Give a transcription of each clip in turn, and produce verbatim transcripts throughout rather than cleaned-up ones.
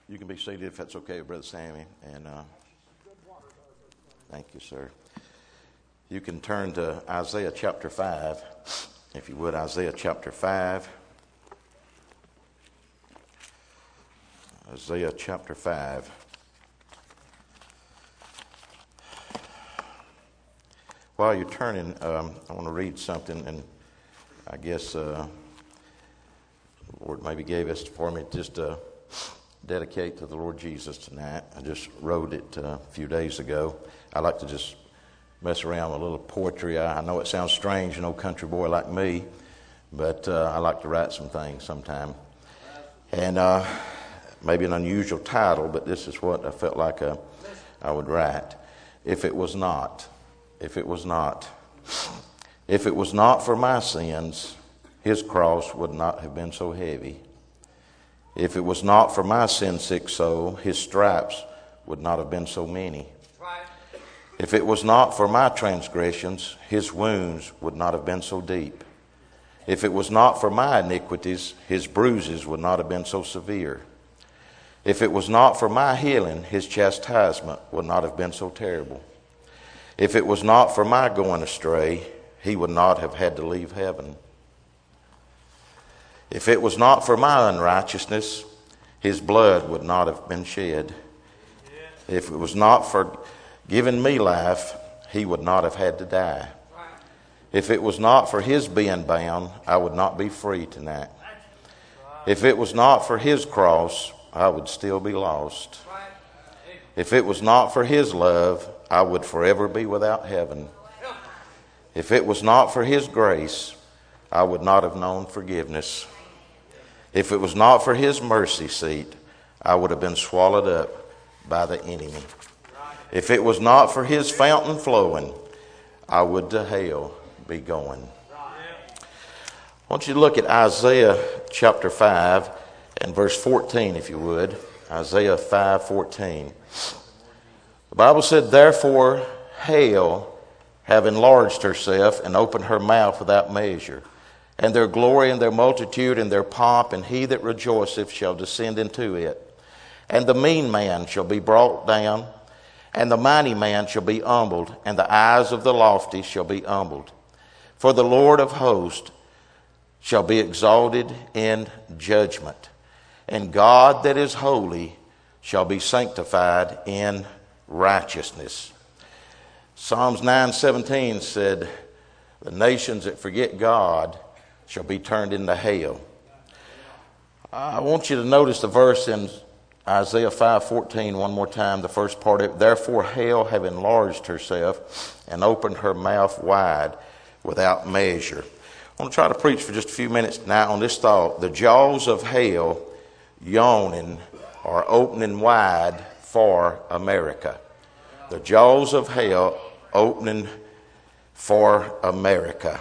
You can be seated if that's okay with Brother Sammy. And uh, thank you, sir. You can turn to Isaiah chapter five, if you would. Isaiah chapter five. Isaiah chapter five. While you're turning, um, I want to read something, and I guess uh, the Lord maybe gave us for me just to dedicate to the Lord Jesus tonight. I just wrote it uh, a few days ago. I like to just mess around with a little poetry. I, I know it sounds strange, an old country boy like me, but uh, I like to write some things sometime. And uh, maybe an unusual title, but this is what I felt like uh, I would write. If it was not, if it was not, if it was not for my sins, his cross would not have been so heavy. If it was not for my sin-sick soul, his stripes would not have been so many. Right. If it was not for my transgressions, his wounds would not have been so deep. If it was not for my iniquities, his bruises would not have been so severe. If it was not for my healing, his chastisement would not have been so terrible. If it was not for my going astray, he would not have had to leave heaven. If it was not for my unrighteousness, his blood would not have been shed. If it was not for giving me life, he would not have had to die. If it was not for his being bound, I would not be free tonight. If it was not for his cross, I would still be lost. If it was not for his love, I would forever be without heaven. If it was not for his grace, I would not have known forgiveness. If it was not for his mercy seat, I would have been swallowed up by the enemy. If it was not for his fountain flowing, I would to hell be going. I want you to look at Isaiah chapter five and verse fourteen, if you would. Isaiah five fourteen. The Bible said, therefore hell have enlarged herself and opened her mouth without measure. And their glory and their multitude and their pomp, and he that rejoiceth shall descend into it. And the mean man shall be brought down, and the mighty man shall be humbled, and the eyes of the lofty shall be humbled. For the Lord of hosts shall be exalted in judgment, and God that is holy shall be sanctified in righteousness. Psalms nine seventeen said, the nations that forget God shall be turned into hell. I want you to notice the verse in Isaiah five fourteen one more time, the first part of it. Therefore hell have enlarged herself and opened her mouth wide without measure. I want to try to preach for just a few minutes now on this thought. The jaws of hell yawning are opening wide for America. The jaws of hell opening for America.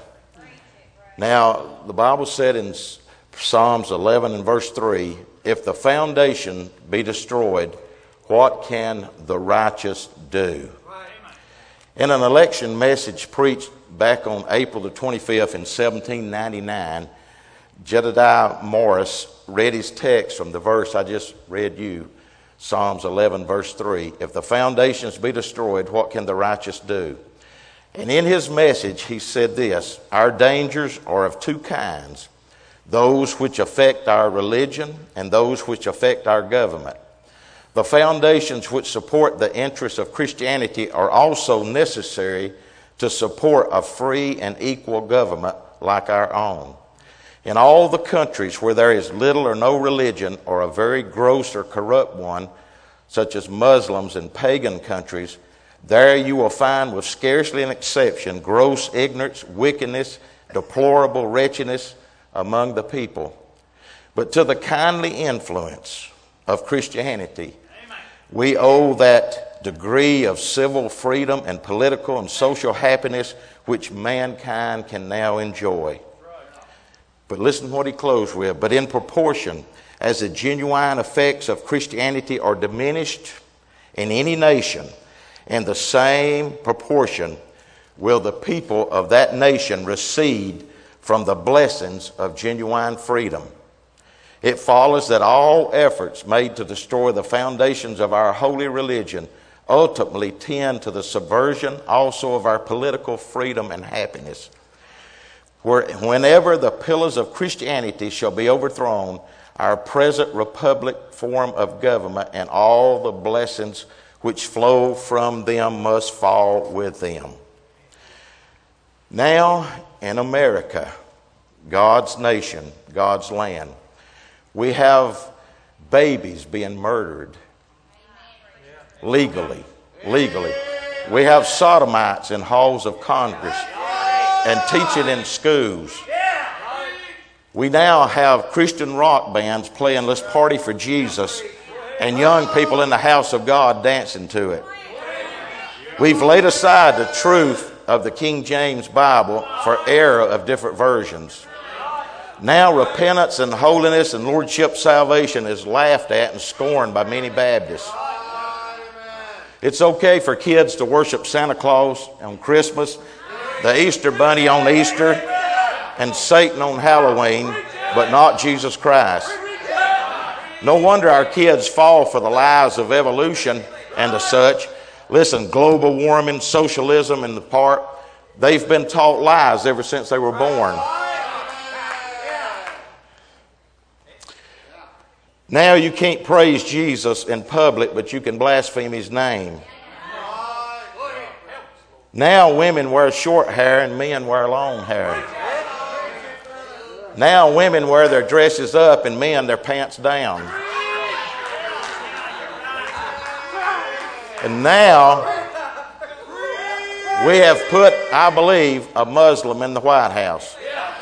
Now, the Bible said in Psalms eleven and verse three, if the foundation be destroyed, what can the righteous do? In an election message preached back on April the twenty-fifth in seventeen ninety-nine, Jedediah Morris read his text from the verse I just read you, Psalms eleven verse three. If the foundations be destroyed, what can the righteous do? And in his message, he said this, our dangers are of two kinds, those which affect our religion and those which affect our government. The foundations which support the interests of Christianity are also necessary to support a free and equal government like our own. In all the countries where there is little or no religion, or a very gross or corrupt one, such as Muslims and pagan countries, there you will find, with scarcely an exception, gross ignorance, wickedness, deplorable wretchedness among the people. But to the kindly influence of Christianity, amen, we owe that degree of civil freedom and political and social happiness which mankind can now enjoy. But listen to what he closed with. But in proportion as the genuine effects of Christianity are diminished in any nation, in the same proportion will the people of that nation recede from the blessings of genuine freedom. it follows that all efforts made to destroy the foundations of our holy religion ultimately tend to the subversion also of our political freedom and happiness. Where, whenever the pillars of Christianity shall be overthrown, our present republic form of government and all the blessings which flow from them must fall with them. Now in America, God's nation, God's land, we have babies being murdered legally, legally. We have sodomites in halls of Congress and teaching in schools. We now have Christian rock bands playing Let's Party for Jesus and young people in the house of God dancing to it. We've laid aside the truth of the King James Bible for error of different versions. Now repentance and holiness and lordship salvation is laughed at and scorned by many Baptists. It's okay for kids to worship Santa Claus on Christmas, the Easter Bunny on Easter, and Satan on Halloween, but not Jesus Christ. No wonder our kids fall for the lies of evolution and the such. Listen, global warming, socialism in the park, they've been taught lies ever since they were born. Now you can't praise Jesus in public, but you can blaspheme his name. Now women wear short hair and men wear long hair. Now women wear their dresses up and men their pants down. And now we have put, I believe, a Muslim in the White House.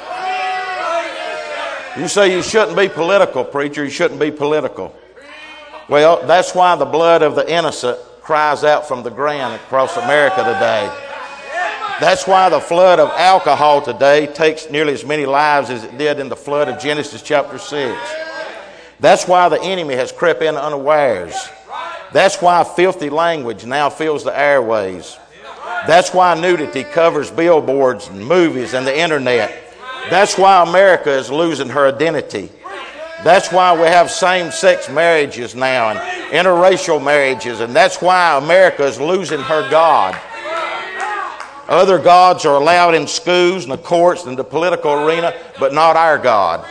You say you shouldn't be political, preacher. You shouldn't be political. Well, that's why the blood of the innocent cries out from the ground across America today. That's why the flood of alcohol today takes nearly as many lives as it did in the flood of Genesis chapter six. That's why the enemy has crept in unawares. That's why filthy language now fills the airways. That's why nudity covers billboards and movies and the internet. That's why America is losing her identity. That's why we have same-sex marriages now and interracial marriages. And that's why America is losing her God. Other gods are allowed in schools and the courts and the political arena, but not our God.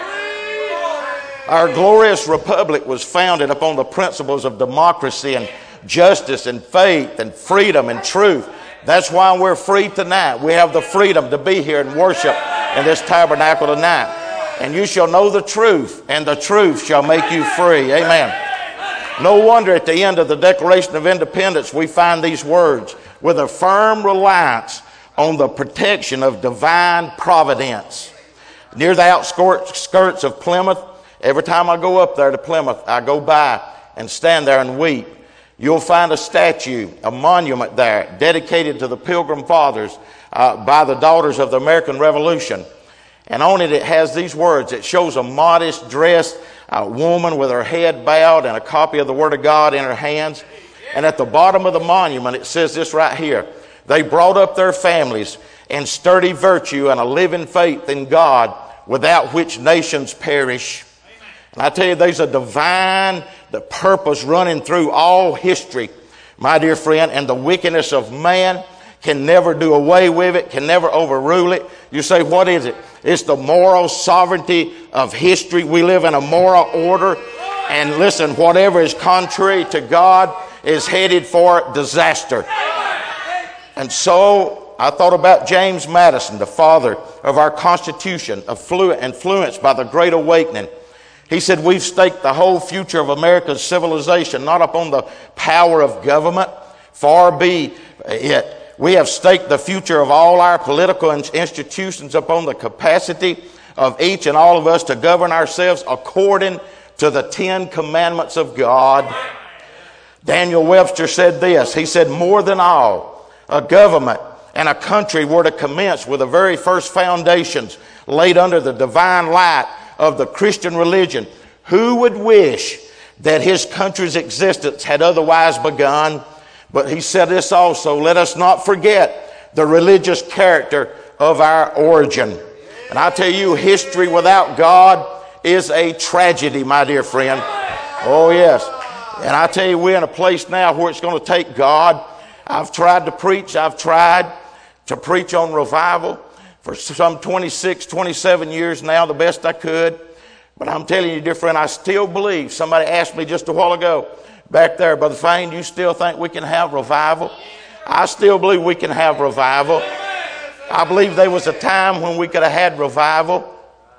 Our glorious republic was founded upon the principles of democracy and justice and faith and freedom and truth. That's why we're free tonight. We have the freedom to be here and worship in this tabernacle tonight. And you shall know the truth, and the truth shall make you free. Amen. No wonder at the end of the Declaration of Independence we find these words, with a firm reliance on the protection of divine providence. Near the outskirts of Plymouth, every time I go up there to Plymouth, I go by and stand there and weep. You'll find a statue, a monument there, dedicated to the Pilgrim Fathers uh, by the Daughters of the American Revolution. And on it, it has these words. It shows a modest dressed uh, woman with her head bowed and a copy of the Word of God in her hands. And at the bottom of the monument, it says this right here. They brought up their families in sturdy virtue and a living faith in God, without which nations perish. And I tell you, there's a divine the purpose running through all history, my dear friend, and the wickedness of man can never do away with it, can never overrule it. You say, what is it? It's the moral sovereignty of history. We live in a moral order. And listen, whatever is contrary to God is headed for disaster. And so I thought about James Madison, the father of our Constitution, influenced by the Great Awakening. He said, we've staked the whole future of America's civilization not upon the power of government, far be it. We have staked the future of all our political institutions upon the capacity of each and all of us to govern ourselves according to the Ten Commandments of God. Daniel Webster said this. He said, more than all, a government and a country were to commence with the very first foundations laid under the divine light of the Christian religion. Who would wish that his country's existence had otherwise begun? But he said this also, let us not forget the religious character of our origin. And I tell you, history without God is a tragedy, my dear friend. Oh, yes. And I tell you, we're in a place now where it's going to take God. I've tried to preach. I've tried to preach on revival for some twenty-six, twenty-seven years now, the best I could. But I'm telling you, dear friend, I still believe. Somebody asked me just a while ago, back there, Brother Fain, do you still think we can have revival? I still believe we can have revival. I believe there was a time when we could have had revival,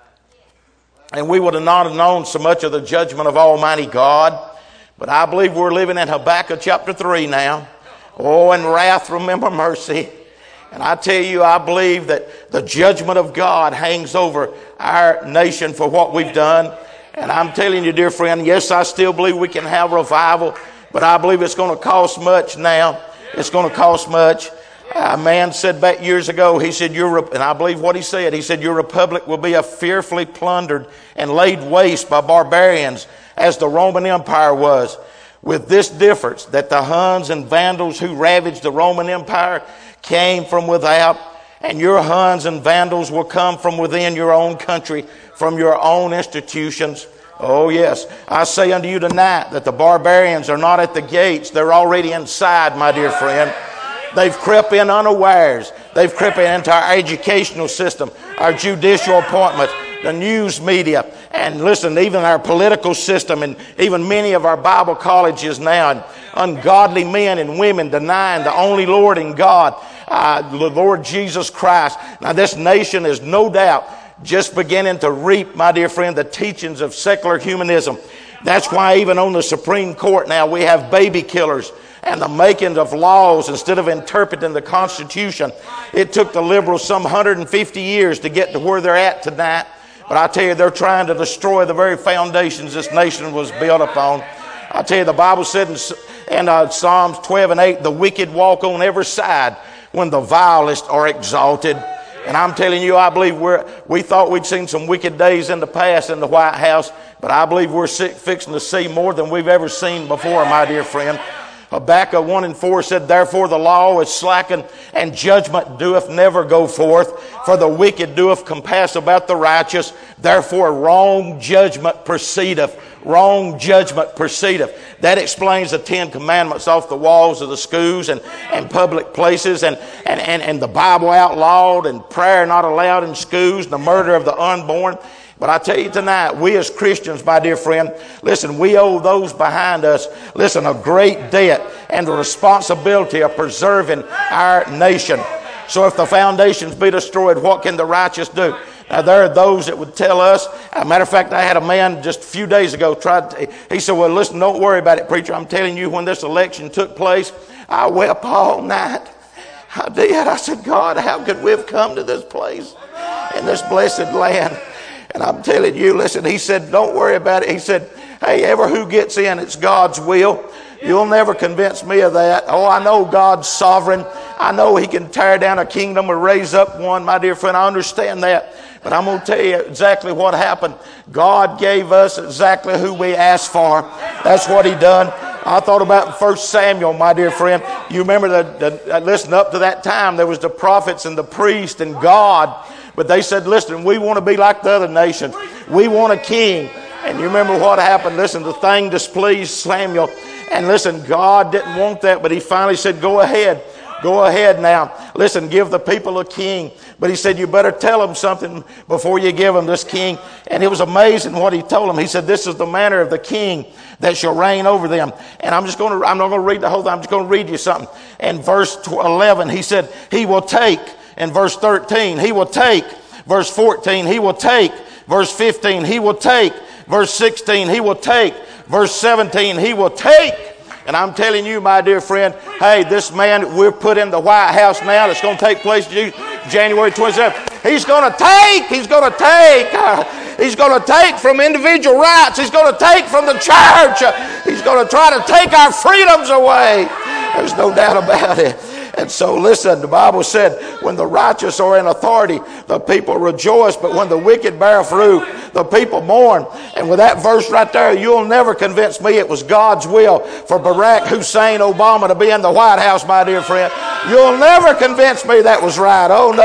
and we would have not have known so much of the judgment of Almighty God. But I believe we're living in Habakkuk chapter three now. Oh, in wrath, remember mercy. And I tell you, I believe that the judgment of God hangs over our nation for what we've done. And I'm telling you, dear friend, yes, I still believe we can have revival, but I believe it's going to cost much now. It's going to cost much. A man said back years ago, he said, your, and I believe what he said, he said, your republic will be a fearfully plundered and laid waste by barbarians as the Roman Empire was. With this difference, that the Huns and Vandals who ravaged the Roman Empire came from without, and your Huns and Vandals will come from within your own country, from your own institutions. Oh yes, I say unto you tonight that the barbarians are not at the gates, they're already inside, my dear friend. They've crept in unawares. They've crept into our educational system, our judicial appointments, the news media, and listen, even our political system, and even many of our Bible colleges now, and ungodly men and women denying the only Lord and God, uh, the Lord Jesus Christ. Now this nation is no doubt just beginning to reap, my dear friend, the teachings of secular humanism. That's why even on the Supreme Court now we have baby killers and the making of laws instead of interpreting the Constitution. It took the liberals some one hundred fifty years to get to where they're at tonight. But I tell you, they're trying to destroy the very foundations this nation was built upon. I tell you, the Bible said in, in uh, Psalms twelve and eight, the wicked walk on every side when the vilest are exalted. And I'm telling you, I believe we're, we thought we'd seen some wicked days in the past in the White House, but I believe we're fixing to see more than we've ever seen before, my dear friend. Habakkuk one and four said, therefore the law is slackened, and judgment doeth never go forth. For the wicked doeth compass about the righteous. Therefore wrong judgment proceedeth. Wrong judgment proceedeth. That explains the Ten Commandments off the walls of the schools and, and public places, and, and, and, and the Bible outlawed, and prayer not allowed in schools, and the murder of the unborn. But I tell you tonight, we as Christians, my dear friend, listen, we owe those behind us, listen, a great debt and the responsibility of preserving our nation. So if the foundations be destroyed, what can the righteous do? Now there are those that would tell us, as a matter of fact, I had a man just a few days ago, tried to, he said, well, listen, don't worry about it, preacher. I'm telling you, when this election took place, I wept all night. I did. I said, God, how could we have come to this place in this blessed land? And I'm telling you, listen, he said, don't worry about it. He said, hey, ever who gets in, it's God's will. You'll never convince me of that. Oh, I know God's sovereign. I know he can tear down a kingdom or raise up one, my dear friend. I understand that. But I'm going to tell you exactly what happened. God gave us exactly who we asked for. That's what he done. I thought about First Samuel, my dear friend. You remember, the, the listen, up to that time, there was the prophets and the priests and God. But they said, listen, we want to be like the other nations. We want a king. And you remember what happened? Listen, the thing displeased Samuel. And listen, God didn't want that, but he finally said, go ahead. Go ahead now. Listen, give the people a king. But he said, you better tell them something before you give them this king. And it was amazing what he told them. He said, this is the manner of the king that shall reign over them. And I'm just going to, I'm not going to read the whole thing. I'm just going to read you something. In verse eleven, he said, he will take. In verse thirteen, he will take. Verse fourteen, he will take. Verse fifteen, he will take. Verse sixteen, he will take. Verse seventeen, he will take. And I'm telling you, my dear friend, hey, this man we're put in the White House now, that's going to take place January twenty-seventh. He's going to take. He's going to take. Uh, he's going to take from individual rights. He's going to take from the church. Uh, he's going to try to take our freedoms away. There's no doubt about it. And so listen, the Bible said, when the righteous are in authority, the people rejoice. But when the wicked bear fruit, the people mourn. And with that verse right there, you'll never convince me it was God's will for Barack Hussein Obama to be in the White House, my dear friend. You'll never convince me that was right. Oh no.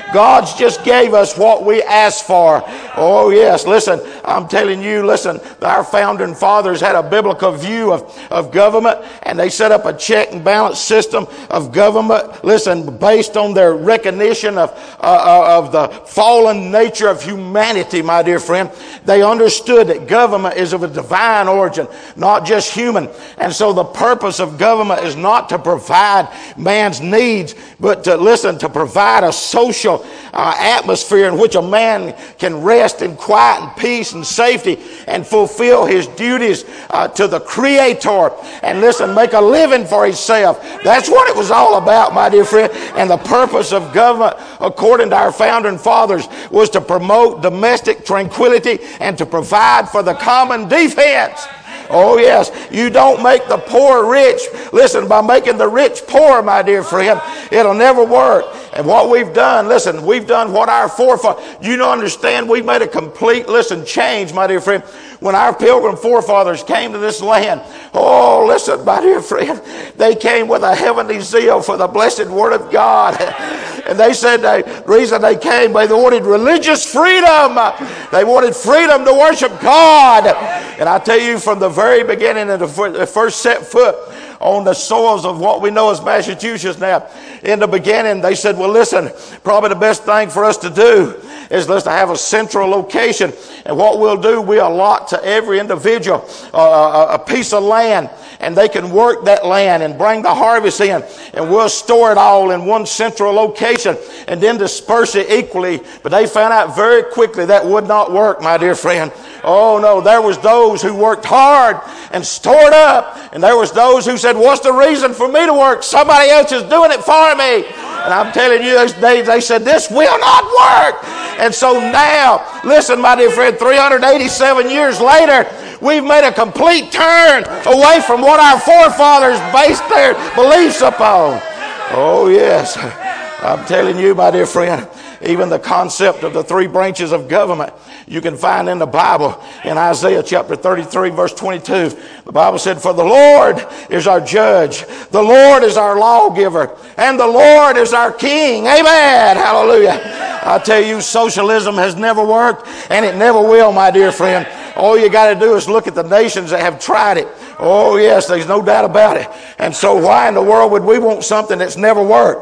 God's just gave us what we asked for. Oh, yes. Listen, I'm telling you, listen, our founding fathers had a biblical view of, of government, and they set up a check and balance system of government, listen, based on their recognition of, uh, of the fallen nature of humanity, my dear friend. They understood that government is of a divine origin, not just human. And so the purpose of government is not to provide man's needs, but to, listen, to provide a social uh, atmosphere in which a man can rest in quiet and peace and safety and fulfill his duties uh, to the Creator and, listen, make a living for himself. That's what it was all about, my dear friend. And the purpose of government, according to our founding fathers, was to promote domestic tranquility and to provide for the common defense. Oh, yes. You don't make the poor rich. Listen, by making the rich poor, my dear friend, it'll never work. And what we've done, listen, we've done what our forefathers, you don't understand, we've made a complete, listen, change, my dear friend. When our pilgrim forefathers came to this land, oh, listen, my dear friend, they came with a heavenly zeal for the blessed Word of God. And they said the reason they came, they wanted religious freedom. They wanted freedom to worship God. And I tell you, from the very beginning, of the first set foot on the soils of what we know as Massachusetts now, in the beginning, they said, well, listen, probably the best thing for us to do is let's have a central location. And what we'll do, we allot to every individual uh, a piece of land, and they can work that land and bring the harvest in, and we'll store it all in one central location and then disperse it equally. But they found out very quickly that would not work, my dear friend. Oh no, there was those who worked hard and stored up, and there was those who said, what's the reason for me to work? Somebody else is doing it for me. And I'm telling you, they, they said, this will not work. And so now, listen, my dear friend, three hundred eighty-seven years later, we've made a complete turn away from what our forefathers based their beliefs upon. Oh, yes. I'm telling you, my dear friend, even the concept of the three branches of government you can find in the Bible. In Isaiah chapter thirty-three, verse twenty-two, the Bible said, for the Lord is our judge, the Lord is our lawgiver, and the Lord is our king. Amen. Hallelujah. I tell you, socialism has never worked, and it never will, my dear friend. All you got to do is look at the nations that have tried it. Oh, yes, there's no doubt about it. And so why in the world would we want something that's never worked?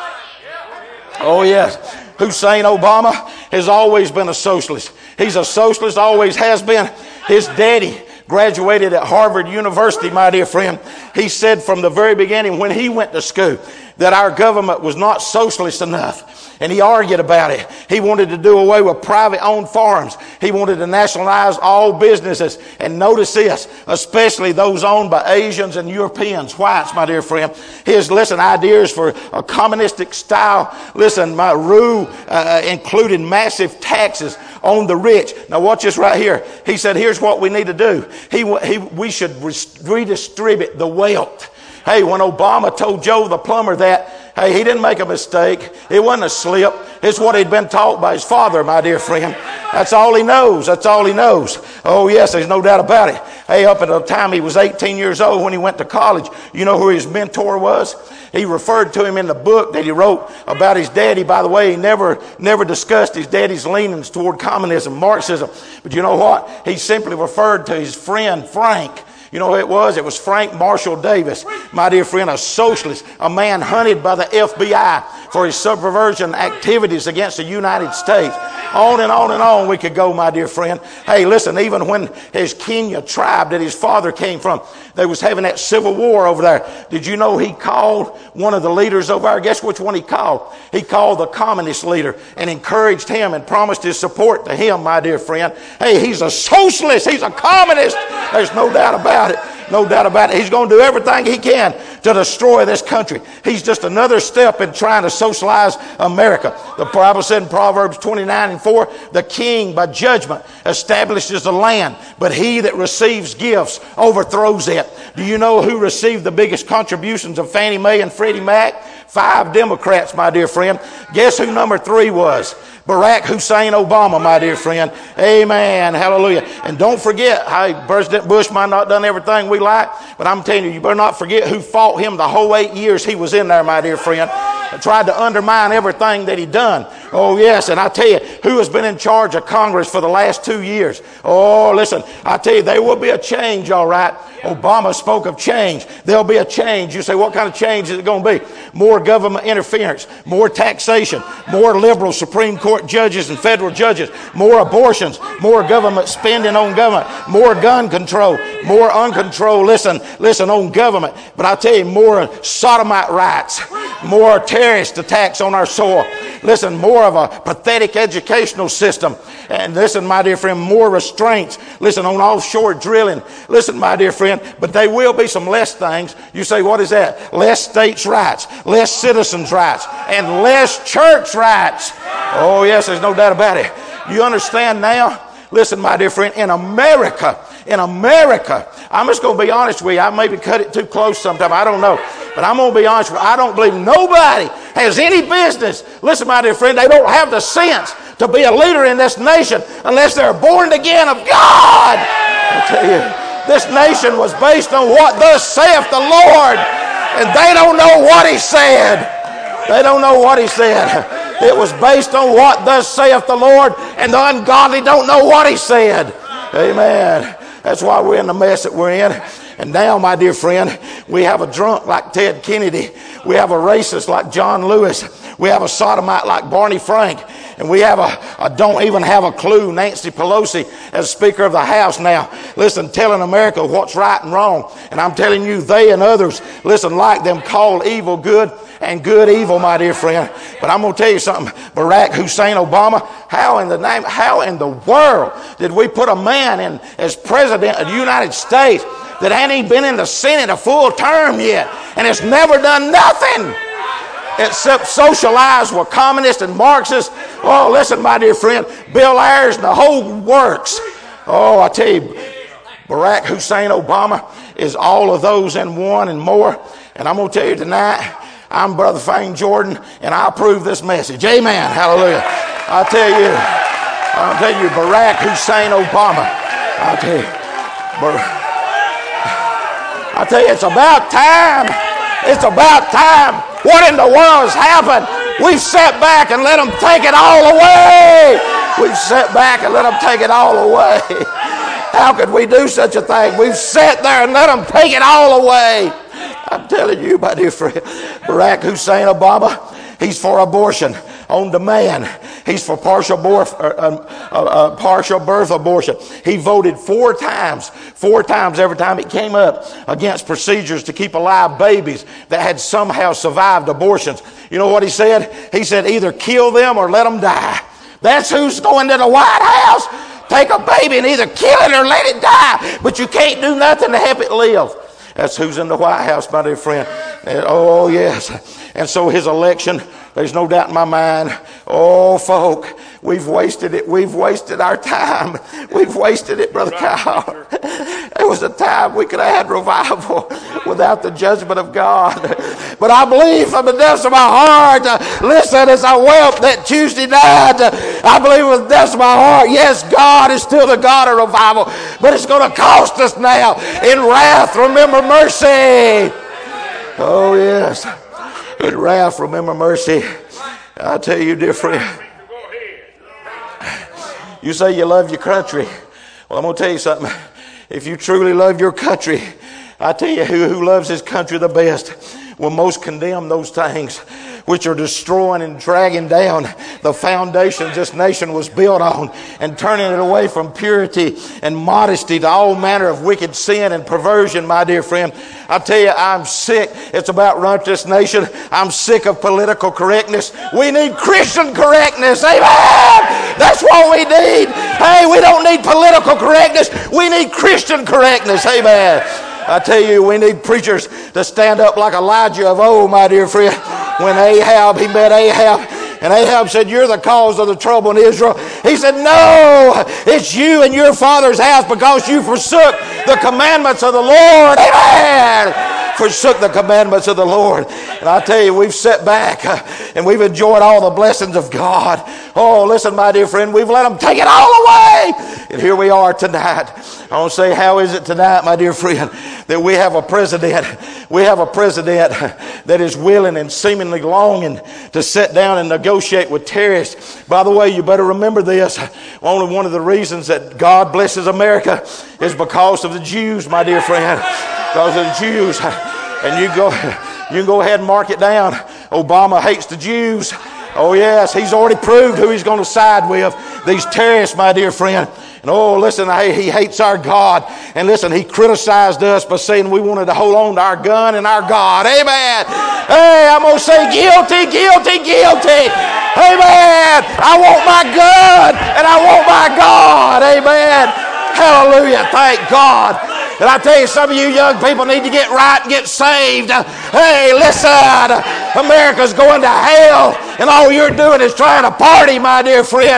Oh, yes. Hussein Obama has always been a socialist. He's a socialist, always has been. His daddy graduated at Harvard University, my dear friend. He said from the very beginning when he went to school that our government was not socialist enough. And he argued about it. He wanted to do away with private-owned farms. He wanted to nationalize all businesses. And notice this, especially those owned by Asians and Europeans, whites, my dear friend. His, listen, ideas for a communistic style, listen, my rule uh, included massive taxes on the rich. Now watch this right here. He said, here's what we need to do. He, he, we should redistribute the wealth. Hey, when Obama told Joe the plumber that, hey, he didn't make a mistake. It wasn't a slip. It's what he'd been taught by his father, my dear friend. That's all he knows. That's all he knows. Oh, yes, there's no doubt about it. Hey, up at the time he was eighteen years old when he went to college, you know who his mentor was? He referred to him in the book that he wrote about his daddy. By the way, he never, never discussed his daddy's leanings toward communism, Marxism. But you know what? He simply referred to his friend Frank. You know who it was? It was Frank Marshall Davis, my dear friend, a socialist, a man hunted by the F B I for his subversion activities against the United States. On and on and on we could go, my dear friend. Hey, listen, even when his Kenya tribe that his father came from, they was having that civil war over there. Did you know he called one of the leaders over there? Guess which one he called? He called the communist leader and encouraged him and promised his support to him, my dear friend. Hey, he's a socialist. He's a communist. There's no doubt about it. No doubt about it. He's going to do everything he can to destroy this country. He's just another step in trying to socialize America. The Bible said in Proverbs twenty-nine and four, the king by judgment establishes the land, but he that receives gifts overthrows it. Do you know who received the biggest contributions of Fannie Mae and Freddie Mac? Five Democrats, my dear friend. Guess who number three was? Barack Hussein Obama, my dear friend. Amen. Hallelujah. And don't forget, how President Bush might not have done everything we like, but I'm telling you, you better not forget who fought him the whole eight years he was in there, my dear friend. tried to undermine everything that he done. Oh, yes, and I tell you, who has been in charge of Congress for the last two years? Oh, listen, I tell you, there will be a change, all right. Obama spoke of change. There'll be a change. You say, what kind of change is it going to be? More government interference, more taxation, more liberal Supreme Court judges and federal judges, more abortions, more government spending on government, more gun control, more uncontrolled, listen, listen, on government. But I tell you, more sodomite rights, more terrorist attacks on our soil. Listen, more of a pathetic educational system. And listen, my dear friend, more restraints. Listen, on offshore drilling. Listen, my dear friend, but there will be some less things. You say, what is that? Less states' rights, less citizens' rights, and less church rights. Oh, yes, there's no doubt about it. You understand now? Listen, my dear friend, in America, in America, I'm just going to be honest with you. I maybe cut it too close sometime. I don't know. But I'm going to be honest with you. I don't believe nobody has any business. Listen, my dear friend, they don't have the sense to be a leader in this nation unless they're born again of God. I tell you, this nation was based on what thus saith the Lord. And they don't know what he said. They don't know what he said. It was based on what thus saith the Lord, and the ungodly don't know what he said. Amen. That's why we're in the mess that we're in. And now, my dear friend, we have a drunk like Ted Kennedy. We have a racist like John Lewis. We have a sodomite like Barney Frank. And we have a, a don't even have a clue, Nancy Pelosi as Speaker of the House now. Listen, telling America what's right and wrong. And I'm telling you, they and others, listen, like them, call evil good and good evil, my dear friend. But I'm going to tell you something. Barack Hussein Obama, how in the name, how in the world did we put a man in as president of the United States that ain't even been in the Senate a full term yet and has never done nothing except socialize with communists and Marxists? Oh, listen, my dear friend, Bill Ayers and the whole works. Oh, I tell you, Barack Hussein Obama is all of those in one and more. And I'm going to tell you tonight, I'm Brother Fane Jordan, and I approve this message. Amen. Hallelujah. I tell you, I'll tell you, Barack Hussein Obama. I tell you, Bar- I tell you, it's about time. It's about time. What in the world has happened? We've sat back and let them take it all away. We've sat back and let them take it all away. How could we do such a thing? We've sat there and let them take it all away. I'm telling you, my dear friend, Barack Hussein Obama, he's for abortion on demand. He's for partial birth, uh, uh, uh, partial birth abortion. He voted four times, four times every time it came up against procedures to keep alive babies that had somehow survived abortions. You know what he said? He said either kill them or let them die. That's who's going to the White House. Take a baby and either kill it or let it die. But you can't do nothing to help it live. That's who's in the White House, my dear friend. And, oh, yes. And so his election, there's no doubt in my mind. Oh, folk, we've wasted it. We've wasted our time. We've wasted it, Brother Kyle. There was a time we could have had revival without the judgment of God. But I believe from the depths of my heart, listen, as I wept that Tuesday night, I believe with the depths of my heart, yes, God is still the God of revival. But it's going to cost us now. In wrath, remember mercy. Oh, yes. In wrath, remember mercy. I tell you, dear friend, you say you love your country. Well, I'm going to tell you something. If you truly love your country, I tell you who, who loves his country the best will most condemn those things which are destroying and dragging down the foundations this nation was built on and turning it away from purity and modesty to all manner of wicked sin and perversion, my dear friend. I tell you, I'm sick. It's about run this nation. I'm sick of political correctness. We need Christian correctness. Amen. That's what we need. Hey, we don't need political correctness. We need Christian correctness. Amen. I tell you, we need preachers to stand up like Elijah of old, my dear friend. When Ahab, he met Ahab, and Ahab said, "You're the cause of the trouble in Israel." He said, "No, it's you and your father's house because you forsook the commandments of the Lord." Amen. forsook the commandments of the Lord. And I tell you, we've sat back uh, and we've enjoyed all the blessings of God. Oh, listen, my dear friend, we've let them take it all away. And here we are tonight. I want to say, how is it tonight, my dear friend, that we have a president, we have a president that is willing and seemingly longing to sit down and negotiate with terrorists. By the way, you better remember this. Only one of the reasons that God blesses America is because of the Jews, my dear friend. Because of the Jews. And you go, you can go ahead and mark it down. Obama hates the Jews. Oh yes, he's already proved who he's going to side with. These terrorists, my dear friend. And oh, listen, he hates our God. And listen, he criticized us by saying we wanted to hold on to our gun and our God. Amen. Hey, I'm going to say guilty, guilty, guilty. Amen. I want my gun and I want my God. Amen. Hallelujah. Thank God. And I tell you, some of you young people need to get right and get saved. Hey, listen, America's going to hell, and all you're doing is trying to party, my dear friend.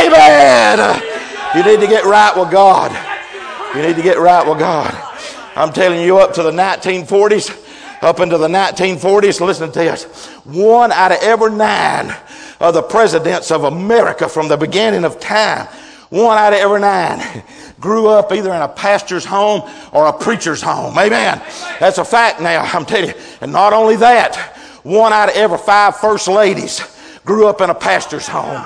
Amen. You need to get right with God. You need to get right with God. I'm telling you, up to the nineteen forties, up into the nineteen forties, listen to this. One out of every nine of the presidents of America from the beginning of time, one out of every nine grew up either in a pastor's home or a preacher's home. Amen. That's a fact now, I'm telling you. And not only that, one out of every five first ladies grew up in a pastor's home.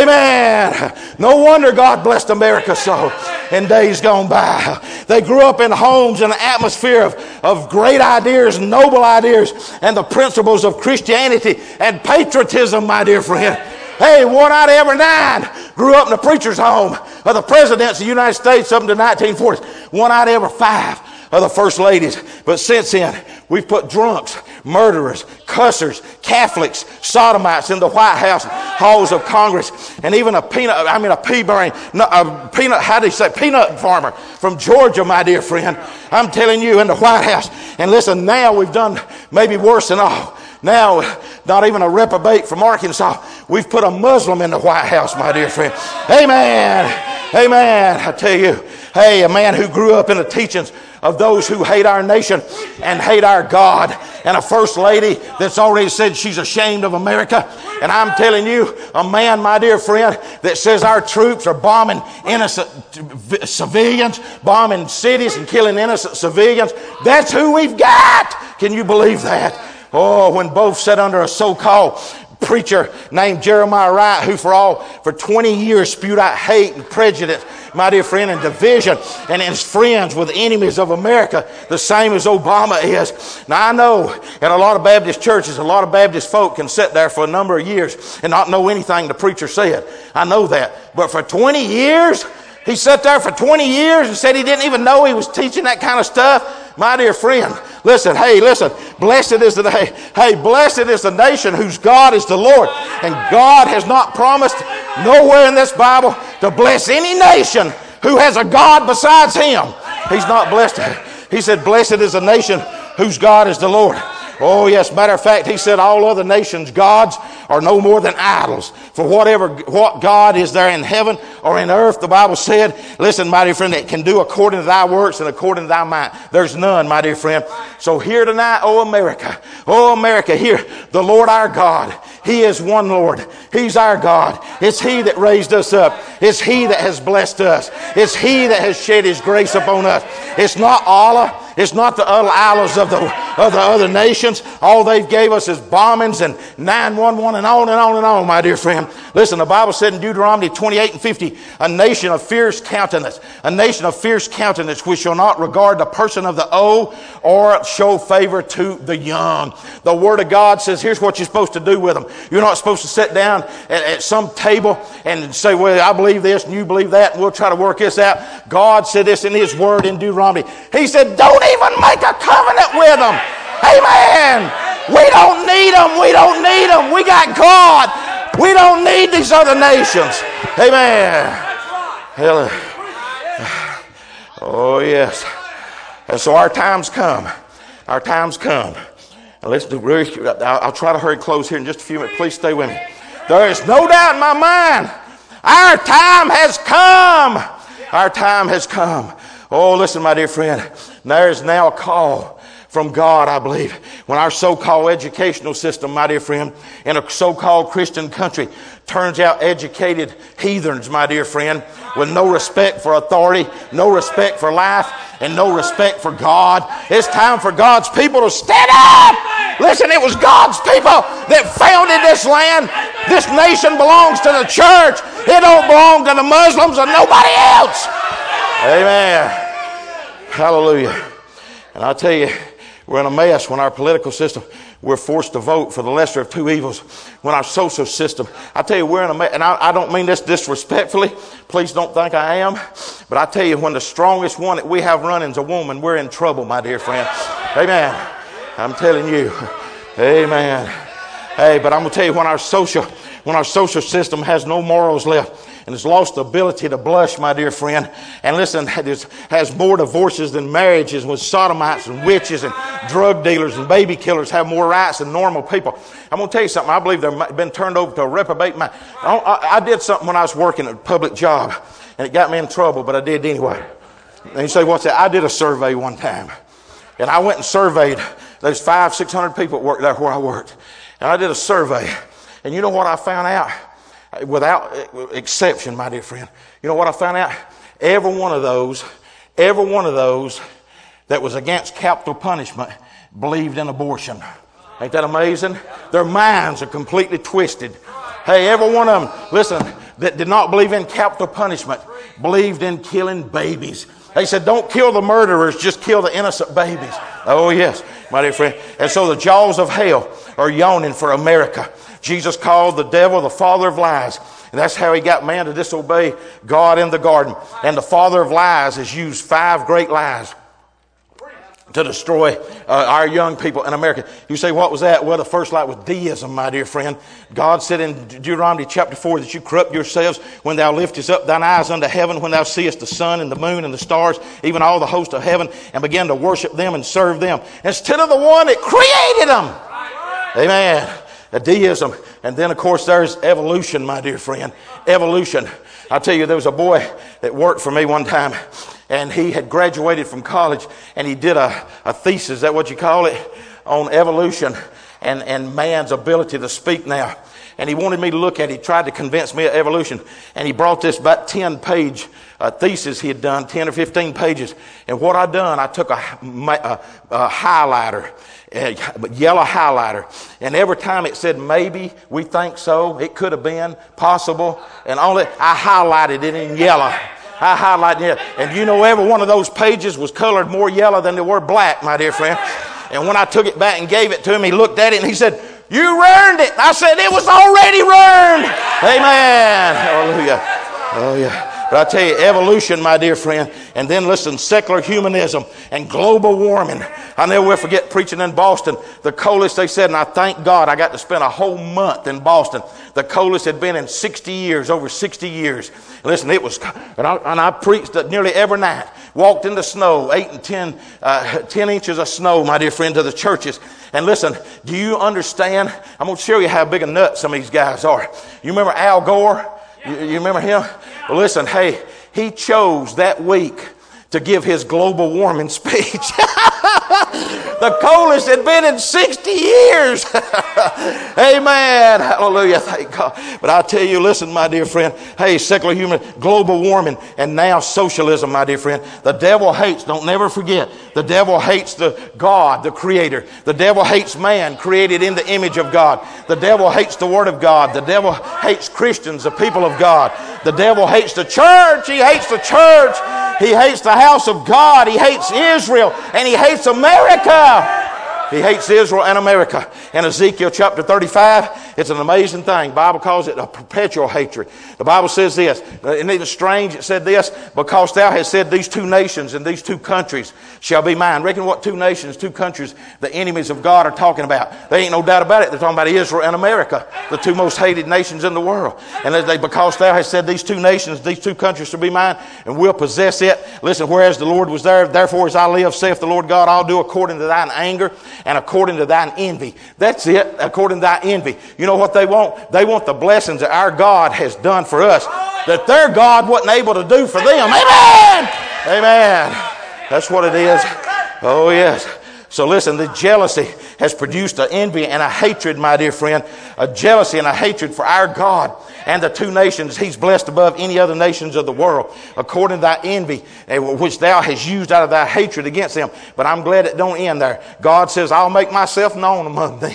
Amen. No wonder God blessed America so in days gone by. They grew up in homes in an atmosphere of, of great ideas, noble ideas, and the principles of Christianity and patriotism, my dear friend. Hey, one out of every nine grew up in a preacher's home of the presidents of the United States up into the nineteen forties. One out of every five of the first ladies. But since then, we've put drunks, murderers, cussers, Catholics, sodomites in the White House halls of Congress, and even a peanut, I mean a pea brain, a peanut, how do you say, peanut farmer from Georgia, my dear friend. I'm telling you, in the White House. And listen, now we've done maybe worse than all. Now, not even a reprobate from Arkansas. We've put a Muslim in the White House, my dear friend. Amen. Amen. I tell you, hey, a man who grew up in the teachings of those who hate our nation and hate our God, and a first lady that's already said she's ashamed of America. And I'm telling you, a man, my dear friend, that says our troops are bombing innocent civilians, bombing cities and killing innocent civilians. That's who we've got. Can you believe that? Oh, when both sat under a so-called preacher named Jeremiah Wright, who for all for twenty years spewed out hate and prejudice, my dear friend, and division, and is friends with enemies of America, the same as Obama is. Now I know in a lot of Baptist churches, a lot of Baptist folk can sit there for a number of years and not know anything the preacher said. I know that. But for twenty years, he sat there for twenty years and said he didn't even know he was teaching that kind of stuff. My dear friend, listen, hey, listen, blessed is the day. Hey, blessed is the nation whose God is the Lord. And God has not promised nowhere in this Bible to bless any nation who has a God besides him. He's not blessed. He said, blessed is the nation whose God is the Lord. Oh, yes. Matter of fact, he said all other nations' gods are no more than idols. For whatever, what God is there in heaven or in earth, the Bible said, listen, my dear friend, it can do according to thy works and according to thy mind. There's none, my dear friend. So here tonight, oh, America, oh, America, here, the Lord our God, he is one Lord. He's our God. It's he that raised us up. It's he that has blessed us. It's he that has shed his grace upon us. It's not Allah. It's not the other Allahs of the, of the other nations. All they've gave us is bombings and nine one one and on and on and on, my dear friend. Listen, the Bible said in Deuteronomy twenty-eight and fifty, a nation of fierce countenance, a nation of fierce countenance which shall not regard the person of the old or show favor to the young. The Word of God says, here's what you're supposed to do with them. You're not supposed to sit down at, at some table and say, well, I believe this and you believe that and we'll try to work this out. God said this in his Word in Deuteronomy. He said, don't even make a covenant with them. Amen. We don't need them. We don't need them. We got God. We don't need these other nations. Amen. Hello. Oh, yes. And so our time's come. Our time's come. And listen to, I'll try to hurry close here in just a few minutes. Please stay with me. There is no doubt in my mind. Our time has come. Our time has come. Oh, listen, my dear friend. And there is now a call from God, I believe, when our so-called educational system, my dear friend, in a so-called Christian country turns out educated heathens, my dear friend, with no respect for authority, no respect for life, and no respect for God. It's time for God's people to stand up. Listen, it was God's people that founded this land. This nation belongs to the church. It don't belong to the Muslims or nobody else. Amen. Hallelujah. And I tell you, we're in a mess when our political system, we're forced to vote for the lesser of two evils. When our social system, I tell you, we're in a mess. And I, I don't mean this disrespectfully. Please don't think I am. But I tell you, when the strongest one that we have running is a woman, we're in trouble, my dear friend. Amen. I'm telling you. Amen. Hey, but I'm going to tell you, when our social, when our social system has no morals left, and has lost the ability to blush, my dear friend. And listen, has more divorces than marriages, with sodomites and witches and drug dealers and baby killers have more rights than normal people. I'm going to tell you something. I believe they've been turned over to a reprobate mind. I, I, I did something when I was working at a public job, and it got me in trouble, but I did anyway. And you say, what's that? I did a survey one time. And I went and surveyed. There's five, six hundred people that worked there where I worked. And I did a survey. And you know what I found out? Without exception, my dear friend. You know what I found out? Every one of those, every one of those that was against capital punishment believed in abortion. Ain't that amazing? Their minds are completely twisted. Hey, every one of them, listen, that did not believe in capital punishment, believed in killing babies. They said, don't kill the murderers, just kill the innocent babies. Oh, yes, my dear friend. And so the jaws of hell are yawning for America. Jesus called the devil the father of lies. And that's how he got man to disobey God in the garden. And the father of lies has used five great lies to destroy uh, our young people in America. You say, what was that? Well, the first lie was deism, my dear friend. God said in Deuteronomy chapter four that you corrupt yourselves when thou liftest up thine eyes unto heaven, when thou seest the sun and the moon and the stars, even all the host of heaven, and begin to worship them and serve them, instead of the one that created them. Amen. A deism. And then, of course, there's evolution, my dear friend. Evolution. I tell you, there was a boy that worked for me one time, and he had graduated from college, and he did a, a thesis, is that what you call it, on evolution and, and man's ability to speak now. And he wanted me to look at it. He tried to convince me of evolution. And he brought this about ten-page uh, thesis he had done, ten or fifteen pages. And what I done, I took a, a, a highlighter, a yellow highlighter. And every time it said maybe, we think so, it could have been, possible, and all that, I highlighted it in yellow. I highlighted it. And you know, every one of those pages was colored more yellow than they were black, my dear friend. And when I took it back and gave it to him, he looked at it and he said, you ruined it. I said, it was already ruined. Amen. Hallelujah. Oh, yeah. But I tell you, evolution, my dear friend, and then listen, secular humanism and global warming. I never will forget preaching in Boston. The coldest, they said, and I thank God I got to spend a whole month in Boston. The coldest had been in sixty years, over sixty years. Listen, it was, and I, and I preached nearly every night. Walked in the snow, eight and ten, uh, ten inches of snow, my dear friend, to the churches. And listen, do you understand? I'm going to show you how big a nut some of these guys are. You remember Al Gore? You, you remember him? Well, listen, hey, he chose that week to give his global warming speech. The coldest had been in sixty years. Amen. Hallelujah. Thank God. But I tell you, listen, my dear friend. Hey, secular human, global warming, and now socialism, my dear friend. The devil hates, don't never forget, the devil hates the God, the creator. The devil hates man created in the image of God. The devil hates the word of God. The devil hates Christians, the people of God. The devil hates the church. He hates the church. He hates the house of God. He hates Israel. And he hates America. He hates Israel and America. In Ezekiel chapter thirty-five, it's an amazing thing. The Bible calls it a perpetual hatred. The Bible says this. Isn't it strange? It said this, because thou hast said these two nations and these two countries shall be mine. Reckon what two nations, two countries, the enemies of God are talking about. There ain't no doubt about it. They're talking about Israel and America, the two most hated nations in the world. And they, because thou hast said these two nations, these two countries shall be mine, and we'll possess it. Listen, whereas the Lord was there, therefore as I live, saith the Lord God, I'll do according to thine anger and according to thine envy. That's it, according to thy envy. You know what they want? They want the blessings that our God has done for us, that their God wasn't able to do for them. Amen! Amen. That's what it is. Oh, yes. So listen, the jealousy has produced an envy and a hatred, my dear friend. A jealousy and a hatred for our God and the two nations He's blessed above any other nations of the world, according to thy envy, which thou hast used out of thy hatred against them. But I'm glad it don't end there. God says, I'll make myself known among them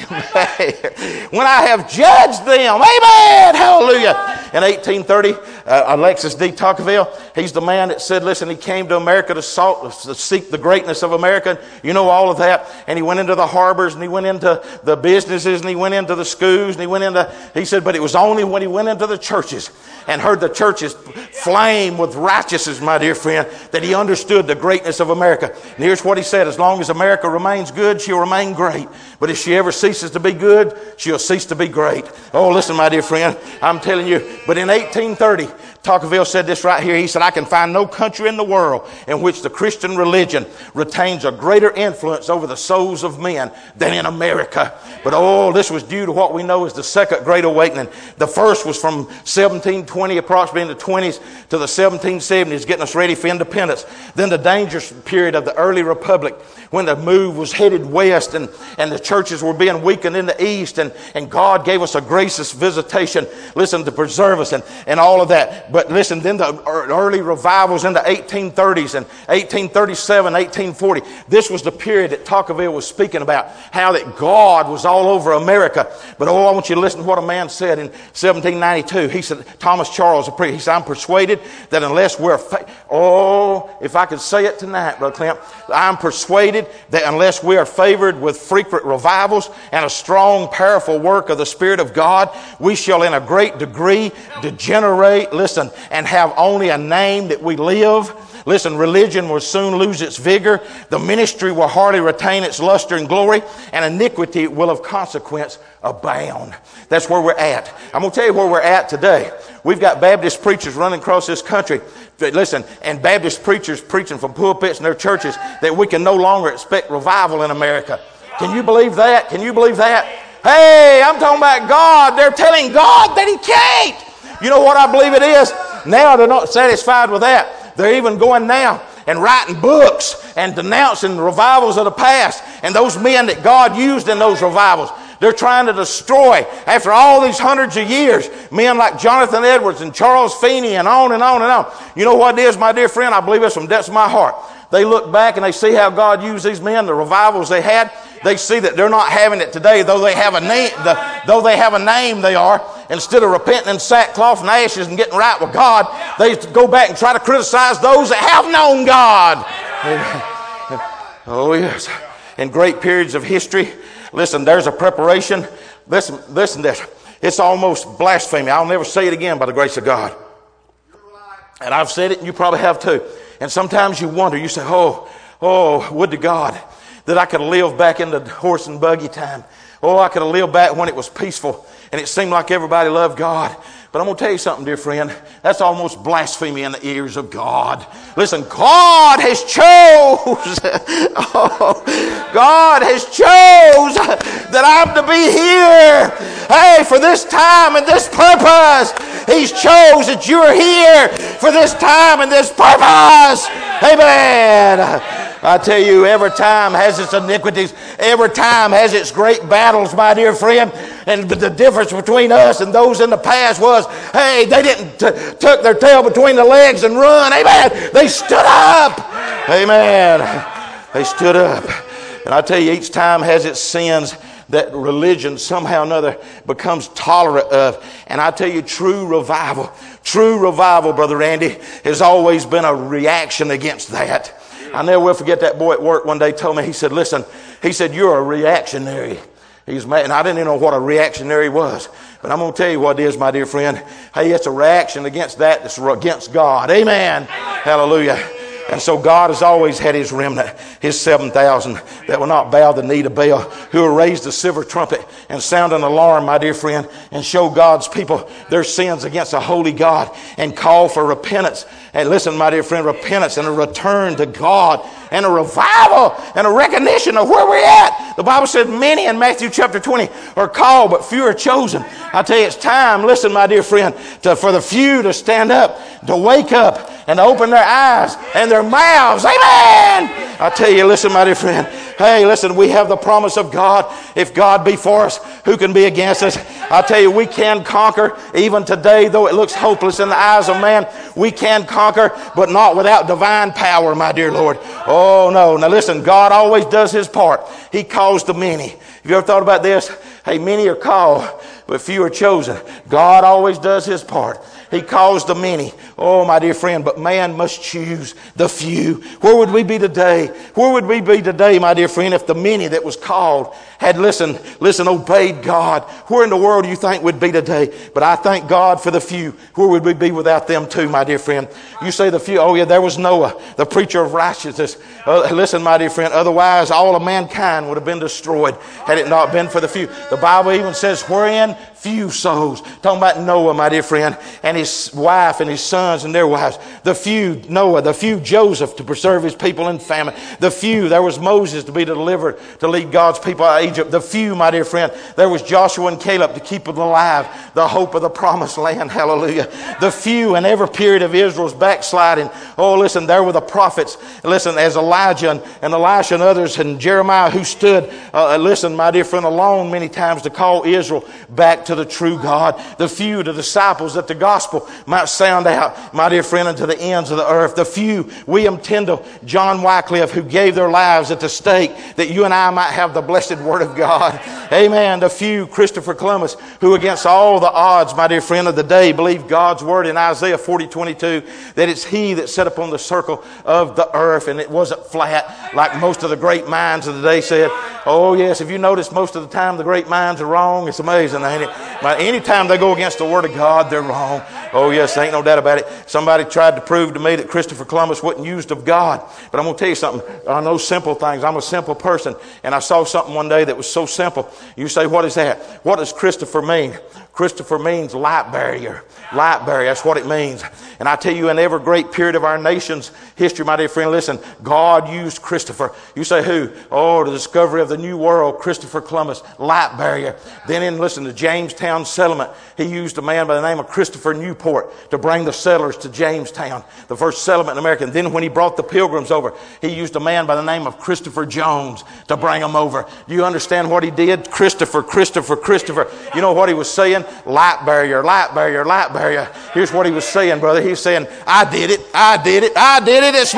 when I have judged them. Amen. Hallelujah. In eighteen thirty, uh, Alexis de Tocqueville, he's the man that said, listen, he came to America to, salt, to seek the greatness of America. You know all of that. And he went into the harbors, and he went into the businesses, and he went into the schools, and he went into, he said, but it was only when he went into the churches and heard the churches flame with righteousness, my dear friend, that he understood the greatness of America. And here's what he said: as long as America remains good, she'll remain great. But if she ever ceases to be good, she'll cease to be great. Oh, listen, my dear friend, I'm telling you. But in eighteen thirty, Tocqueville said this right here. He said, I can find no country in the world in which the Christian religion retains a greater influence over the souls of men than in America. But oh, this was due to what we know as the Second Great Awakening. The first was from seventeen twenty, approximately in the twenties, to the seventeen seventies, getting us ready for independence. Then the dangerous period of the early republic, when the move was headed west and, and the churches were being weakened in the east, and, and God gave us a gracious visitation, listen, to preserve us and, and all of that. But listen, then the early revivals in the eighteen thirties and eighteen thirty-seven, eighteen forty. This was the period that Tocqueville was speaking about, how that God was all over America. But oh, I want you to listen to what a man said in seventeen ninety-two. He said, Thomas Charles, a priest, he said, I'm persuaded that unless we're, fa- oh, if I could say it tonight, Brother Clem, I'm persuaded that unless we are favored with frequent revivals and a strong, powerful work of the Spirit of God, we shall in a great degree degenerate, listen, and have only a name that we live. Listen, religion will soon lose its vigor. The ministry will hardly retain its luster and glory, and iniquity will of consequence abound. That's where we're at. I'm going to tell you where we're at today. We've got Baptist preachers running across this country. Listen, and Baptist preachers preaching from pulpits in their churches that we can no longer expect revival in America. Can you believe that? Can you believe that? Hey, I'm talking about God. They're telling God that He can't. You know what I believe it is? Now they're not satisfied with that. They're even going now and writing books and denouncing the revivals of the past and those men that God used in those revivals. They're trying to destroy, after all these hundreds of years, men like Jonathan Edwards and Charles Feeney and on and on and on. You know what it is, my dear friend? I believe it's from the depths of my heart. They look back and they see how God used these men, the revivals they had. They see that they're not having it today, though they have a name. The, though they have a name, they are. Instead of repenting in sackcloth and ashes and getting right with God, they go back and try to criticize those that have known God. Oh yes, in great periods of history. Listen, there's a preparation. Listen, listen to this. It's almost blasphemy. I'll never say it again by the grace of God. And I've said it, and you probably have too. And sometimes you wonder, you say, oh, oh, would to God that I could have lived back in the horse and buggy time. Oh, I could have lived back when it was peaceful and it seemed like everybody loved God. But I'm going to tell you something, dear friend. That's almost blasphemy in the ears of God. Listen, God has chose. Oh, God has chose that I'm to be here. Hey, for this time and this purpose. He's chose that you're here for this time and this purpose. Amen. I tell you, every time has its iniquities. Every time has its great battles, my dear friend. And the difference between us and those in the past was, hey, they didn't t- tuck their tail between the legs and run. Amen. They stood up. Amen. They stood up. And I tell you, each time has its sins that religion somehow or another becomes tolerant of. And I tell you, true revival, true revival, Brother Randy, has always been a reaction against that. I never will forget that boy at work one day told me, he said, listen, he said, you're a reactionary. He's mad, and I didn't even know what a reactionary was. But I'm going to tell you what it is, my dear friend. Hey, it's a reaction against that that's against God. Amen. Hallelujah. And so God has always had His remnant, His seven thousand that will not bow the knee to Baal, who will raise the silver trumpet and sound an alarm, my dear friend, and show God's people their sins against a holy God and call for repentance And listen, my dear friend, repentance and a return to God and a revival and a recognition of where we're at. The Bible said many in Matthew chapter twenty are called, but few are chosen. I tell you, it's time, listen, my dear friend, to, for the few to stand up, to wake up and to open their eyes and their mouths. Amen. I tell you, listen, my dear friend. Hey, listen, we have the promise of God. If God be for us, who can be against us? I tell you, we can conquer even today, though it looks hopeless in the eyes of man. We can conquer, but not without divine power, my dear Lord. Oh, no. Now listen, God always does his part. He calls the many. Have you ever thought about this? Hey, many are called, but few are chosen. God always does his part. He calls the many. Oh, my dear friend, but man must choose the few. Where would we be today? Where would we be today, my dear friend, if the many that was called had listened, listen, obeyed God? Where in the world do you think we'd be today? But I thank God for the few. Where would we be without them too, my dear friend? You say the few. Oh, yeah, there was Noah, the preacher of righteousness. Uh, listen, my dear friend, otherwise all of mankind would have been destroyed had it not been for the few. The Bible even says, wherein few souls. Talking about Noah, my dear friend, and his wife and his sons and their wives. The few Noah, the few Joseph to preserve his people in famine. The few, there was Moses to be delivered to lead God's people out of Egypt. The few, my dear friend, there was Joshua and Caleb to keep them alive. The hope of the promised land. Hallelujah. The few in every period of Israel's backsliding. Oh, listen, there were the prophets. Listen, as Elijah and, and Elisha and others and Jeremiah who stood, uh, listen, my dear friend, alone many times to call Israel back to the true God. The few, the disciples, that the gospel might sound out, my dear friend, unto the ends of the earth. The few, William Tyndale, John Wycliffe, who gave their lives at the stake that you and I might have the blessed word of God. Amen. The few, Christopher Columbus, who against all the odds, my dear friend, of the day, believed God's word in Isaiah forty twenty-two, that it's he that set upon the circle of the earth, and it wasn't flat like most of the great minds of the day said. Oh yes, if you notice, most of the time the great minds are wrong. It's amazing, ain't it? But anytime they go against the word of God, they're wrong. Oh yes, ain't no doubt about it. Somebody tried to prove to me that Christopher Columbus wasn't used of God. But I'm going to tell you something. I know simple things. I'm a simple person. And I saw something one day that was so simple. You say, what is that? What does Christopher mean? Christopher means light barrier. Light barrier, that's what it means. And I tell you, in every great period of our nation's history, my dear friend, listen, God used Christopher. You say who? Oh, the discovery of the new world, Christopher Columbus, light barrier. Then in, listen, the Jamestown settlement, he used a man by the name of Christopher Newport to bring the settlers to Jamestown, the first settlement in America. And then when he brought the pilgrims over, he used a man by the name of Christopher Jones to bring them over. Do you understand what he did? Christopher, Christopher, Christopher. You know what he was saying? Light barrier, light barrier, light barrier. Here's what he was saying, brother. He's saying, I did it, I did it, I did it. It's me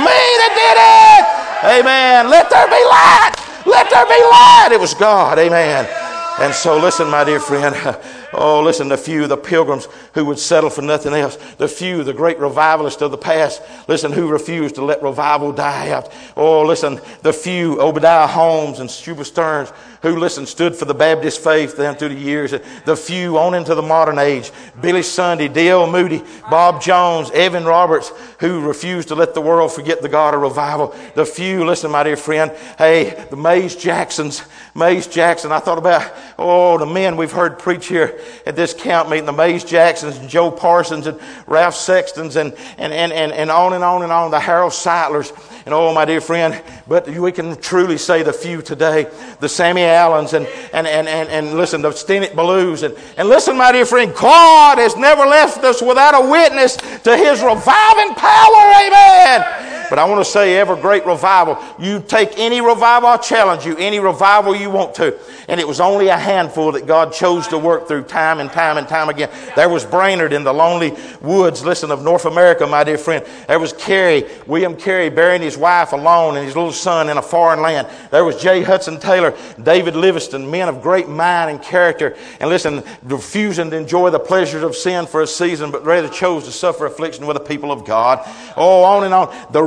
that did it. Amen. Let there be light. Let there be light. It was God. Amen. And so listen, my dear friend. Oh, listen, the few, the pilgrims who would settle for nothing else. The few, the great revivalists of the past. Listen, who refused to let revival die out. Oh, listen, the few, Obadiah Holmes and Shubert Stearns, who, listen, stood for the Baptist faith down through the years. The few on into the modern age. Billy Sunday, D L Moody, Bob Jones, Evan Roberts, who refused to let the world forget the God of revival. The few, listen, my dear friend, hey, the Mays Jacksons, Mays Jackson. I thought about, oh, the men we've heard preach here at this camp meeting, the Mays Jacksons and Joe Parsons and Ralph Sextons and, and, and, and, and on and on and on, the Harold Seitlers. And oh, my dear friend, but we can truly say the few today, the Sammy Allens and, and, and, and, and listen, the Stennett Balloos. And, and listen, my dear friend, God has never left us without a witness to his reviving power. Amen. But I want to say every great revival, you take any revival, I'll challenge you, any revival you want to. And it was only a handful that God chose to work through time and time and time again. There was Brainerd in the lonely woods, listen, of North America, my dear friend. There was Carey, William Carey, burying his wife alone and his little son in a foreign land. There was J. Hudson Taylor, David Livingstone, men of great mind and character. And listen, refusing to enjoy the pleasures of sin for a season, but rather chose to suffer affliction with the people of God. Oh, on and on. The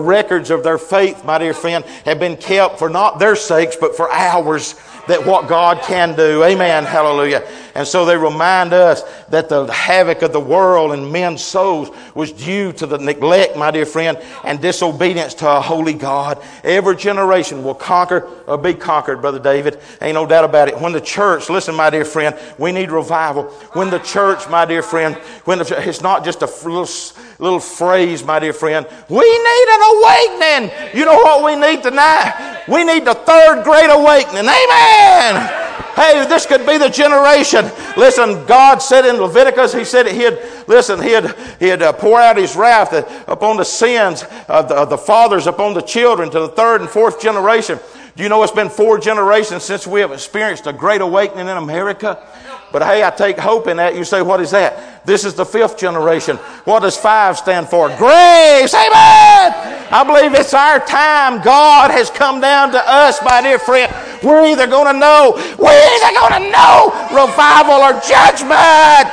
records of their faith, my dear friend, have been kept for not their sakes, but for ours, that what God can do. Amen. Hallelujah. And so they remind us that the havoc of the world and men's souls was due to the neglect, my dear friend, and disobedience to a holy God. Every generation will conquer or be conquered, Brother David. Ain't no doubt about it. When the church, listen, my dear friend, we need revival. When the church, my dear friend, when the, it's not just a little, little phrase, my dear friend. We need an awakening. You know what we need tonight? We need the third great awakening. Amen. Hey, this could be the generation. Listen, God said in Leviticus, He said He'd, listen, He'd, he'd uh, pour out His wrath upon the sins of the, of the fathers, upon the children, to the third and fourth generation. Do you know it's been four generations since we have experienced a great awakening in America? But hey, I take hope in that. You say, what is that? This is the fifth generation. What does five stand for? Grace. Amen. I believe it's our time. God has come down to us, my dear friend. We're either going to know, we're either going to know revival or judgment.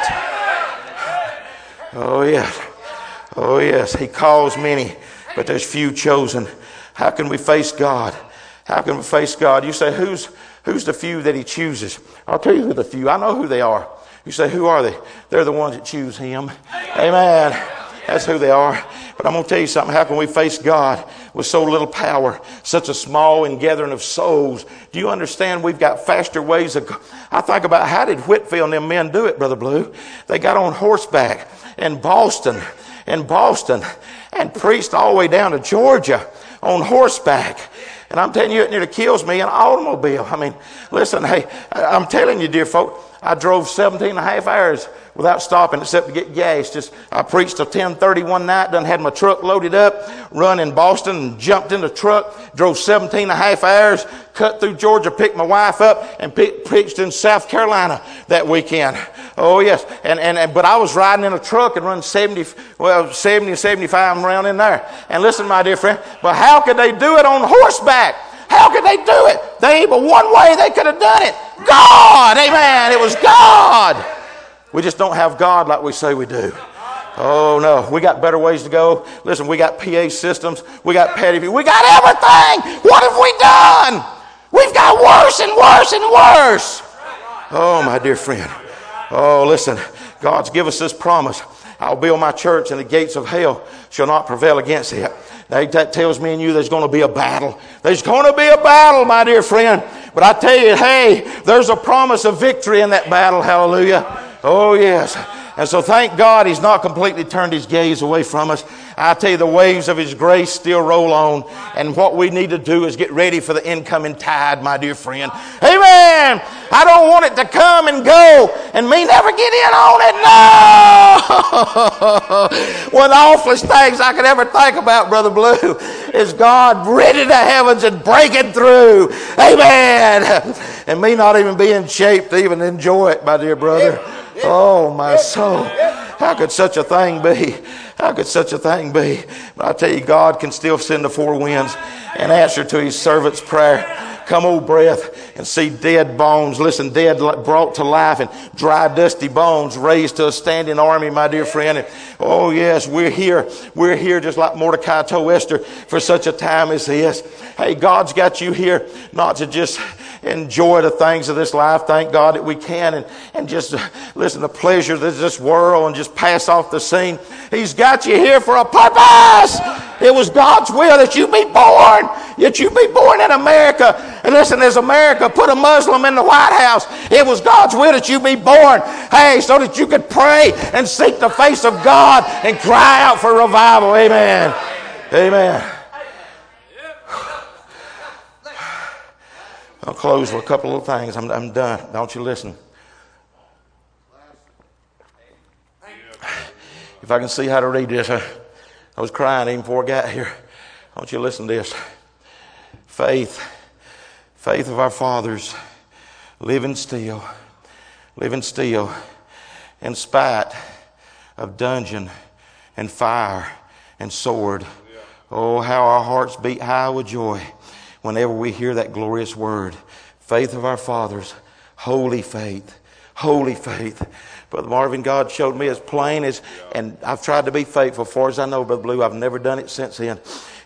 Oh, yes. Oh, yes. He calls many, but there's few chosen. How can we face God? How can we face God? You say, who's who's the few that He chooses? I'll tell you who the few. I know who they are. You say, who are they? They're the ones that choose Him. Amen. That's who they are. But I'm going to tell you something. How can we face God with so little power, such a small ingathering of souls? Do you understand we've got faster ways of... I think about how did Whitfield and them men do it, Brother Blue? They got on horseback in Boston, in Boston, and preached all the way down to Georgia on horseback. And I'm telling you, it nearly kills me in an automobile. I mean, listen, hey, I'm telling you, dear folk, I drove seventeen and a half hours without stopping except to get gas. Just I preached till ten thirty one night, done had my truck loaded up, run in Boston and jumped in the truck, drove seventeen and a half hours, cut through Georgia, picked my wife up, and pe- preached in South Carolina that weekend. Oh, yes. And, and, and but I was riding in a truck and run seventy, well, seventy, seventy-five around in there. And listen, my dear friend, but how could they do it on horseback? How could they do it? They ain't but one way they could have done it. God, amen. It was God. We just don't have God like we say we do. Oh, no. We got better ways to go. Listen, we got P A systems. We got petty. We got everything. What have we done? We've got worse and worse and worse. Oh, my dear friend. Oh, listen. God's given us this promise. I'll build my church and the gates of hell shall not prevail against it. That tells me and you there's going to be a battle. There's going to be a battle, my dear friend. But I tell you, hey, there's a promise of victory in that battle. Hallelujah. Oh, yes. And so thank God He's not completely turned His gaze away from us. I tell you, the waves of His grace still roll on. And what we need to do is get ready for the incoming tide, my dear friend. Amen. I don't want it to come and go and me never get in on it. No. One of the awfulest things I could ever think about, Brother Blue, is God rending the heavens and breaking through. Amen. And me not even be in shape to even enjoy it, my dear brother. Oh, my soul. How could such a thing be? How could such a thing be? But I tell you, God can still send the four winds and answer to His servant's prayer. Come, O breath, and see dead bones. Listen, dead brought to life and dry, dusty bones raised to a standing army, my dear friend. And, oh, yes, we're here. We're here just like Mordecai told Esther for such a time as this. Hey, God's got you here not to just enjoy the things of this life. Thank God that we can and, and just uh, listen to pleasure of this world and just pass off the scene. He's got you here for a purpose. It was God's will that you be born, that you be born in America. And listen, as America put a Muslim in the White House, it was God's will that you be born, hey, so that you could pray and seek the face of God and cry out for revival. Amen. Amen. I'll close with a couple of things. I'm, I'm done. Don't you listen. If I can see how to read this, I, I was crying even before I got here. Don't you listen to this. Faith, faith of our fathers, living still, living still, in spite of dungeon and fire and sword. Oh, how our hearts beat high with joy whenever we hear that glorious word. Faith of our fathers, holy faith, holy faith. Brother Marvin, God showed me as plain as, and I've tried to be faithful. As far as I know, Brother Blue, I've never done it since then.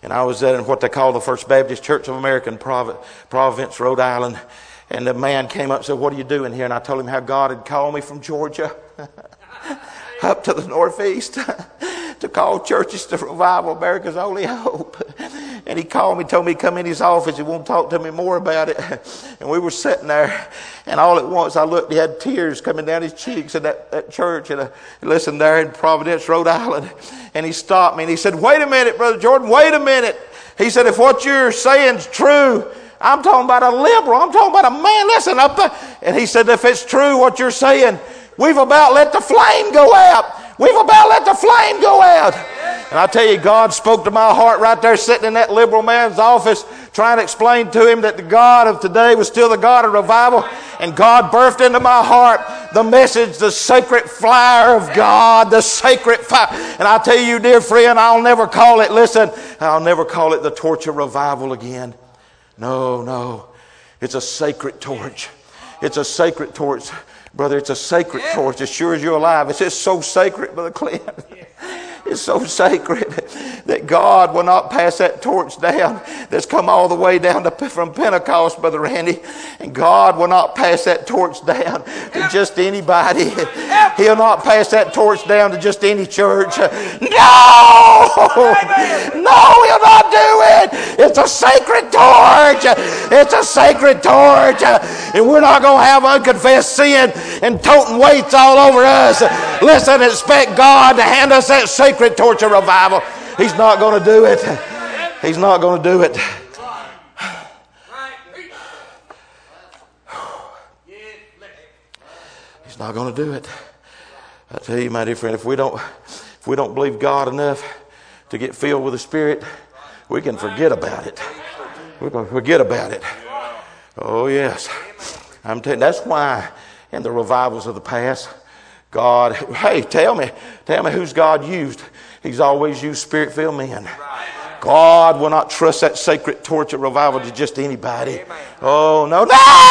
And I was at what they call the First Baptist Church of America in Providence, Rhode Island. And the man came up and said, "What are you doing here?" And I told him how God had called me from Georgia up to the Northeast to call churches to revival America's only hope. And he called me, told me to come in his office. He won't talk to me more about it. And we were sitting there, and all at once I looked, he had tears coming down his cheeks in that, that church. And I listened there in Providence, Rhode Island. And he stopped me and he said, "Wait a minute, Brother Jordan, wait a minute." He said, "If what you're saying is true, I'm talking about a liberal. I'm talking about a man. Listen up there." And he said, "If it's true what you're saying, we've about let the flame go out. We've about let the flame go out." And I tell you, God spoke to my heart right there sitting in that liberal man's office, trying to explain to him that the God of today was still the God of revival. And God birthed into my heart the message, the sacred fire of God, the sacred fire. And I tell you, dear friend, I'll never call it, listen, I'll never call it the torch of revival again. No, no. It's a sacred torch. It's a sacred torch. Brother, it's a sacred torch as sure as you're alive. It's just so sacred, Brother Clint. It's so sacred that God will not pass that torch down that's come all the way down to, from Pentecost, Brother Randy. And God will not pass that torch down to just anybody. He'll not pass that torch down to just any church. No! No, He'll not do it. It's a sacred torch. It's a sacred torch. And we're not going to have unconfessed sin and toting weights all over us. Listen, expect God to hand us that sacred torch of revival. He's not going to do it. He's not going to do it. He's not going to do it. I tell you, my dear friend, if we don't, if we don't believe God enough to get filled with the Spirit, we can forget about it. We can forget about it. Oh yes, I'm telling you, that's why in the revivals of the past, God, hey, tell me, tell me who's God used. He's always used Spirit-filled men. God will not trust that sacred torch of revival to just anybody. Oh, no,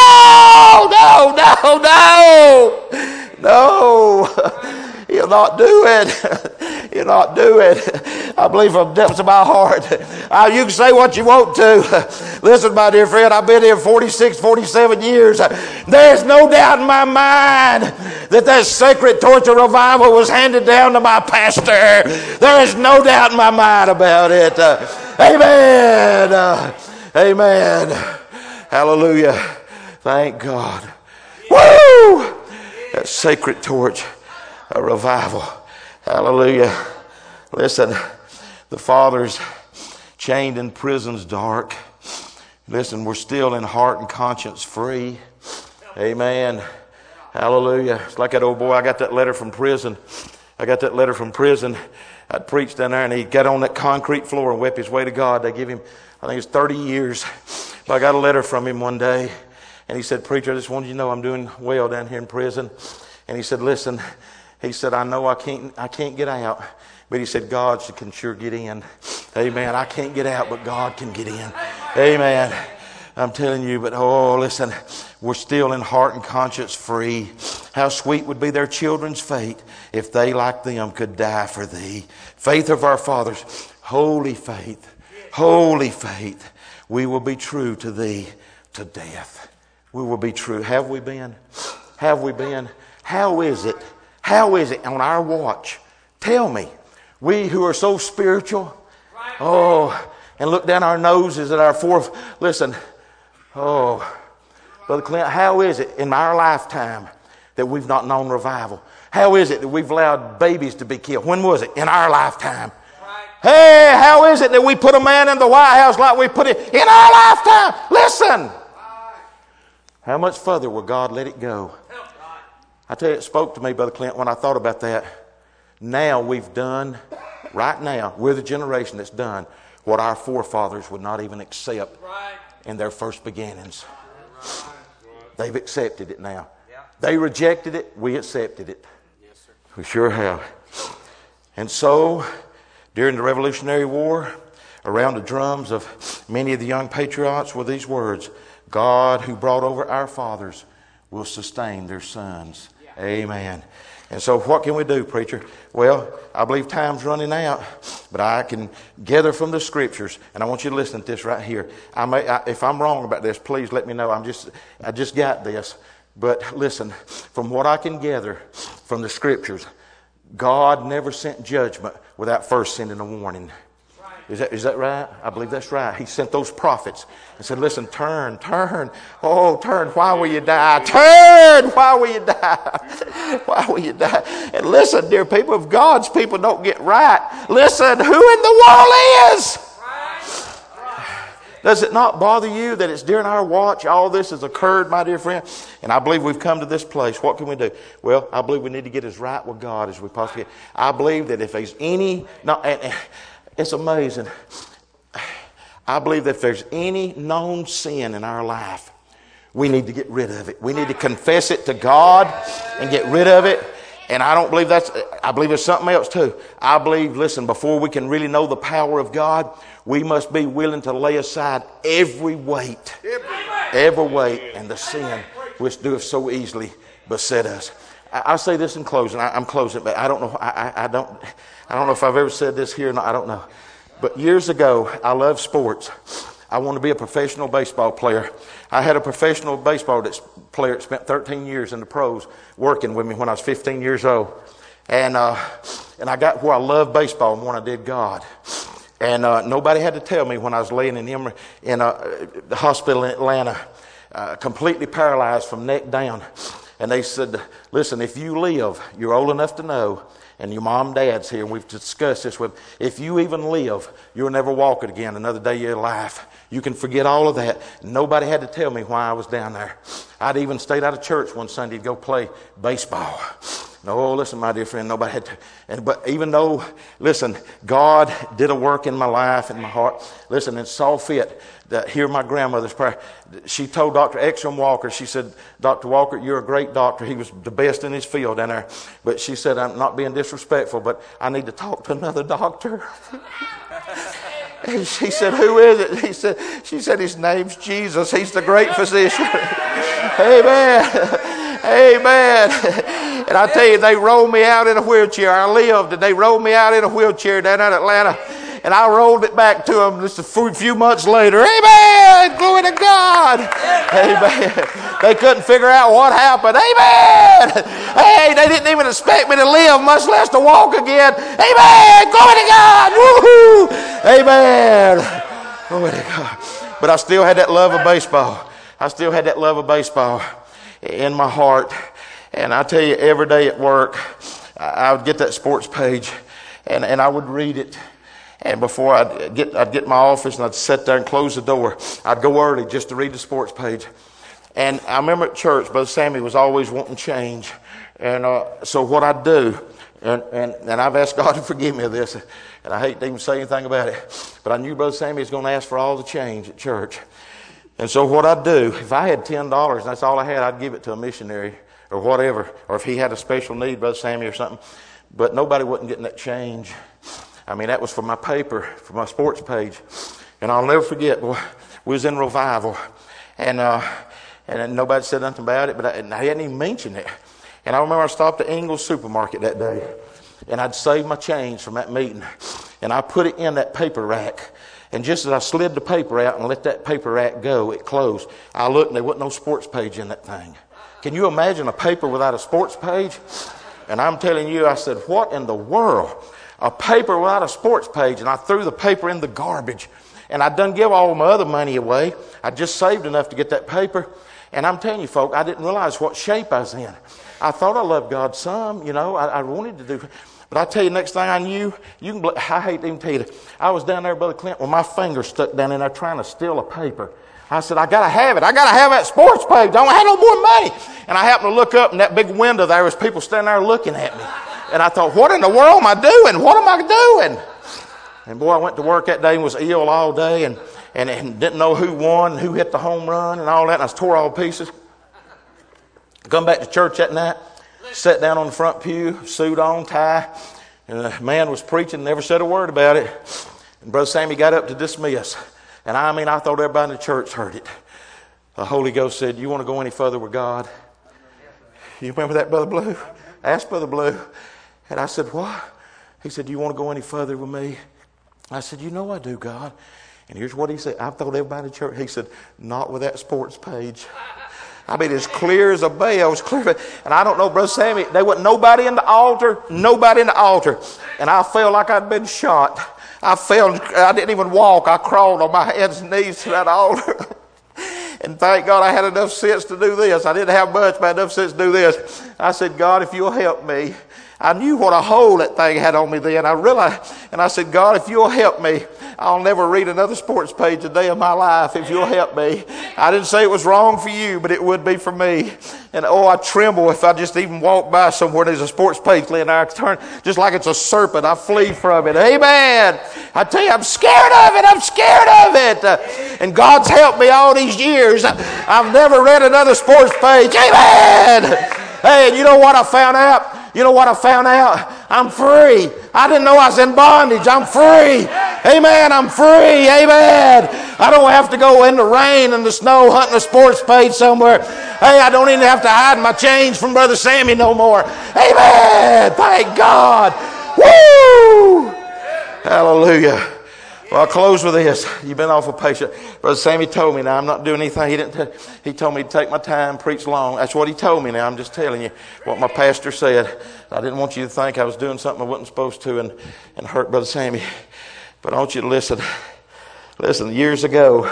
no, no, no, no. He'll not do it. He'll not do it. I believe from the depths of my heart. Uh, you can say what you want to. Listen, my dear friend, I've been here forty-six, forty-seven years. There's no doubt in my mind that that sacred torch of revival was handed down to my pastor. There is no doubt in my mind about it. Uh, amen. Uh, amen. Hallelujah. Thank God. Woo! That sacred torch of revival. Hallelujah. Listen, the fathers chained in prisons dark. Listen, we're still in heart and conscience free. Amen. Hallelujah. It's like that old boy. I got that letter from prison. I got that letter from prison. I'd preached down there and he got on that concrete floor and wept his way to God. They give him, I think it's thirty years. But I got a letter from him one day and he said, "Preacher, I just wanted you to know I'm doing well down here in prison." And he said, "Listen," he said, "I know I can't, I can't get out." But he said, "God can sure get in." Amen. I can't get out, but God can get in. Amen. I'm telling you, but oh, listen, we're still in heart and conscience free. How sweet would be their children's fate if they, like them, could die for thee. Faith of our fathers, holy faith, holy faith. We will be true to thee to death. We will be true. Have we been? Have we been? How is it? How is it on our watch? Tell me. We who are so spiritual, oh, and look down our noses at our fourth. Listen, oh, Brother Clint, how is it in our lifetime that we've not known revival? How is it that we've allowed babies to be killed? When was it? In our lifetime. Hey, how is it that we put a man in the White House like we put it in our lifetime? Listen. How much further will God let it go? I tell you, it spoke to me, Brother Clint, when I thought about that. Now we've done, right now, we're the generation that's done what our forefathers would not even accept in their first beginnings. They've accepted it now. They rejected it, we accepted it. We sure have. And so, during the Revolutionary War, around the drums of many of the young patriots were these words: "God who brought over our fathers will sustain their sons Amen. And so what can we do, preacher? Well, I believe time's running out, but I can gather from the scriptures, and I want you to listen to this right here. I may, I, if I'm wrong about this, please let me know. I'm just, I just got this. But listen, from what I can gather from the scriptures, God never sent judgment without first sending a warning. Is that, is that right? I believe that's right. He sent those prophets and said, listen, turn, turn. Oh, turn. Why will you die? Turn. Why will you die? Why will you die? And listen, dear people, if God's people don't get right, listen, who in the world is? Does it not bother you that it's during our watch all this has occurred, my dear friend? And I believe we've come to this place. What can we do? Well, I believe we need to get as right with God as we possibly can. I believe that if there's any... No, and, and, it's amazing. I believe that if there's any known sin in our life, we need to get rid of it. We need to confess it to God and get rid of it. And I don't believe that's, I believe there's something else too. I believe, listen, before we can really know the power of God, we must be willing to lay aside every weight, every weight and the sin which doeth so easily beset us. I, I say this in closing. I, I'm closing, but I don't know. I, I, I don't. I don't know if I've ever said this here or not. I don't know. But years ago, I loved sports. I wanted to be a professional baseball player. I had a professional baseball player that spent thirteen years in the pros working with me when I was fifteen years old. And uh, and I got where I loved baseball more than I did God. And uh, nobody had to tell me when I was laying in, the, in uh, the hospital in Atlanta, uh, completely paralyzed from neck down. And they said, listen, if you live, you're old enough to know, and your mom and dad's here, and we've discussed this with them. If you even live, you'll never walk it again another day of your life. You can forget all of that. Nobody had to tell me why I was down there. I'd even stayed out of church one Sunday to go play baseball. No, listen, my dear friend, nobody had to. And, but even though, listen, God did a work in my life and my heart. Listen, and saw fit to hear my grandmother's prayer. She told Doctor Exum Walker, she said, Doctor Walker, you're a great doctor. He was the best in his field down there. But she said, I'm not being disrespectful, but I need to talk to another doctor. And she said, who is it? He said, she said, his name's Jesus. He's the great physician. Amen. Amen. And I tell you, they rolled me out in a wheelchair. I lived, and they rolled me out in a wheelchair down in Atlanta. And I rolled it back to them just a few months later. Amen. Glory to God. Amen. They couldn't figure out what happened. Amen. Hey, they didn't even expect me to live, much less to walk again. Amen. Glory to God. Woo-hoo. Amen. Glory to God. But I still had that love of baseball. I still had that love of baseball in my heart. And I tell you, every day at work, I would get that sports page, and, and I would read it. And before I'd get, I'd get in my office and I'd sit there and close the door. I'd go early just to read the sports page. And I remember at church, Brother Sammy was always wanting change. And uh, so what I'd do, and, and, and I've asked God to forgive me of this, and I hate to even say anything about it, but I knew Brother Sammy was going to ask for all the change at church. And so what I'd do, if I had ten dollars and that's all I had, I'd give it to a missionary or whatever. Or if he had a special need, Brother Sammy or something. But nobody wasn't getting that change. I mean, that was for my paper, for my sports page. And I'll never forget, boy, we was in revival. And uh, and nobody said nothing about it, but I, and I hadn't even mentioned it. And I remember I stopped at Ingles Supermarket that day. And I'd saved my change from that meeting. And I put it in that paper rack. And just as I slid the paper out and let that paper rack go, it closed. I looked and there wasn't no sports page in that thing. Can you imagine a paper without a sports page? And I'm telling you, I said, what in the world? A paper without a sports page. And I threw the paper in the garbage. And I done give all my other money away. I just saved enough to get that paper. And I'm telling you, folk, I didn't realize what shape I was in. I thought I loved God some, you know. I, I wanted to do. But I tell you, next thing I knew, you can. I hate to even tell you, I was down there, Brother Clint, with my finger stuck down in there trying to steal a paper. I said, I got to have it. I got to have that sports page. I don't have no more money. And I happened to look up in that big window. There was people standing there looking at me. And I thought, what in the world am I doing? What am I doing? And boy, I went to work that day and was ill all day and, and, and didn't know who won, and who hit the home run and all that. And I was tore all to pieces. Come back to church that night, sat down on the front pew, suit on, tie. And the man was preaching, never said a word about it. And Brother Sammy got up to dismiss. And I mean, I thought everybody in the church heard it. The Holy Ghost said, you want to go any further with God? You remember that, Brother Blue? I asked Brother Blue. And I said, what? He said, do you want to go any further with me? I said, you know I do, God. And here's what he said. I've told everybody in church. He said, not with that sports page. I mean, as clear as a bell. As clear. And I don't know, Brother Sammy, there wasn't nobody in the altar, nobody in the altar. And I felt like I'd been shot. I fell, I didn't even walk. I crawled on my hands and knees to that altar. And thank God I had enough sense to do this. I didn't have much, but I had enough sense to do this. I said, God, if you'll help me. I knew what a hold that thing had on me then. I realized, and I said, God, if you'll help me, I'll never read another sports page a day of my life if you'll help me. I didn't say it was wrong for you, but it would be for me. And oh, I tremble if I just even walk by somewhere there's a sports page laying there. I turn just like it's a serpent. I flee from it. Amen. I tell you, I'm scared of it. I'm scared of it. Uh, and God's helped me all these years. I've never read another sports page. Amen. Hey, and you know what I found out? You know what I found out? I'm free. I didn't know I was in bondage. I'm free. Amen. I'm free. Amen. I don't have to go in the rain and the snow hunting a sports page somewhere. Hey, I don't even have to hide my change from Brother Sammy no more. Amen. Thank God. Woo! Hallelujah. Well, I'll close with this. You've been awful patient. Brother Sammy told me now I'm not doing anything. He didn't. T- he told me to take my time, preach long. That's what he told me now. I'm just telling you what my pastor said. I didn't want you to think I was doing something I wasn't supposed to and, and hurt Brother Sammy. But I want you to listen. Listen, years ago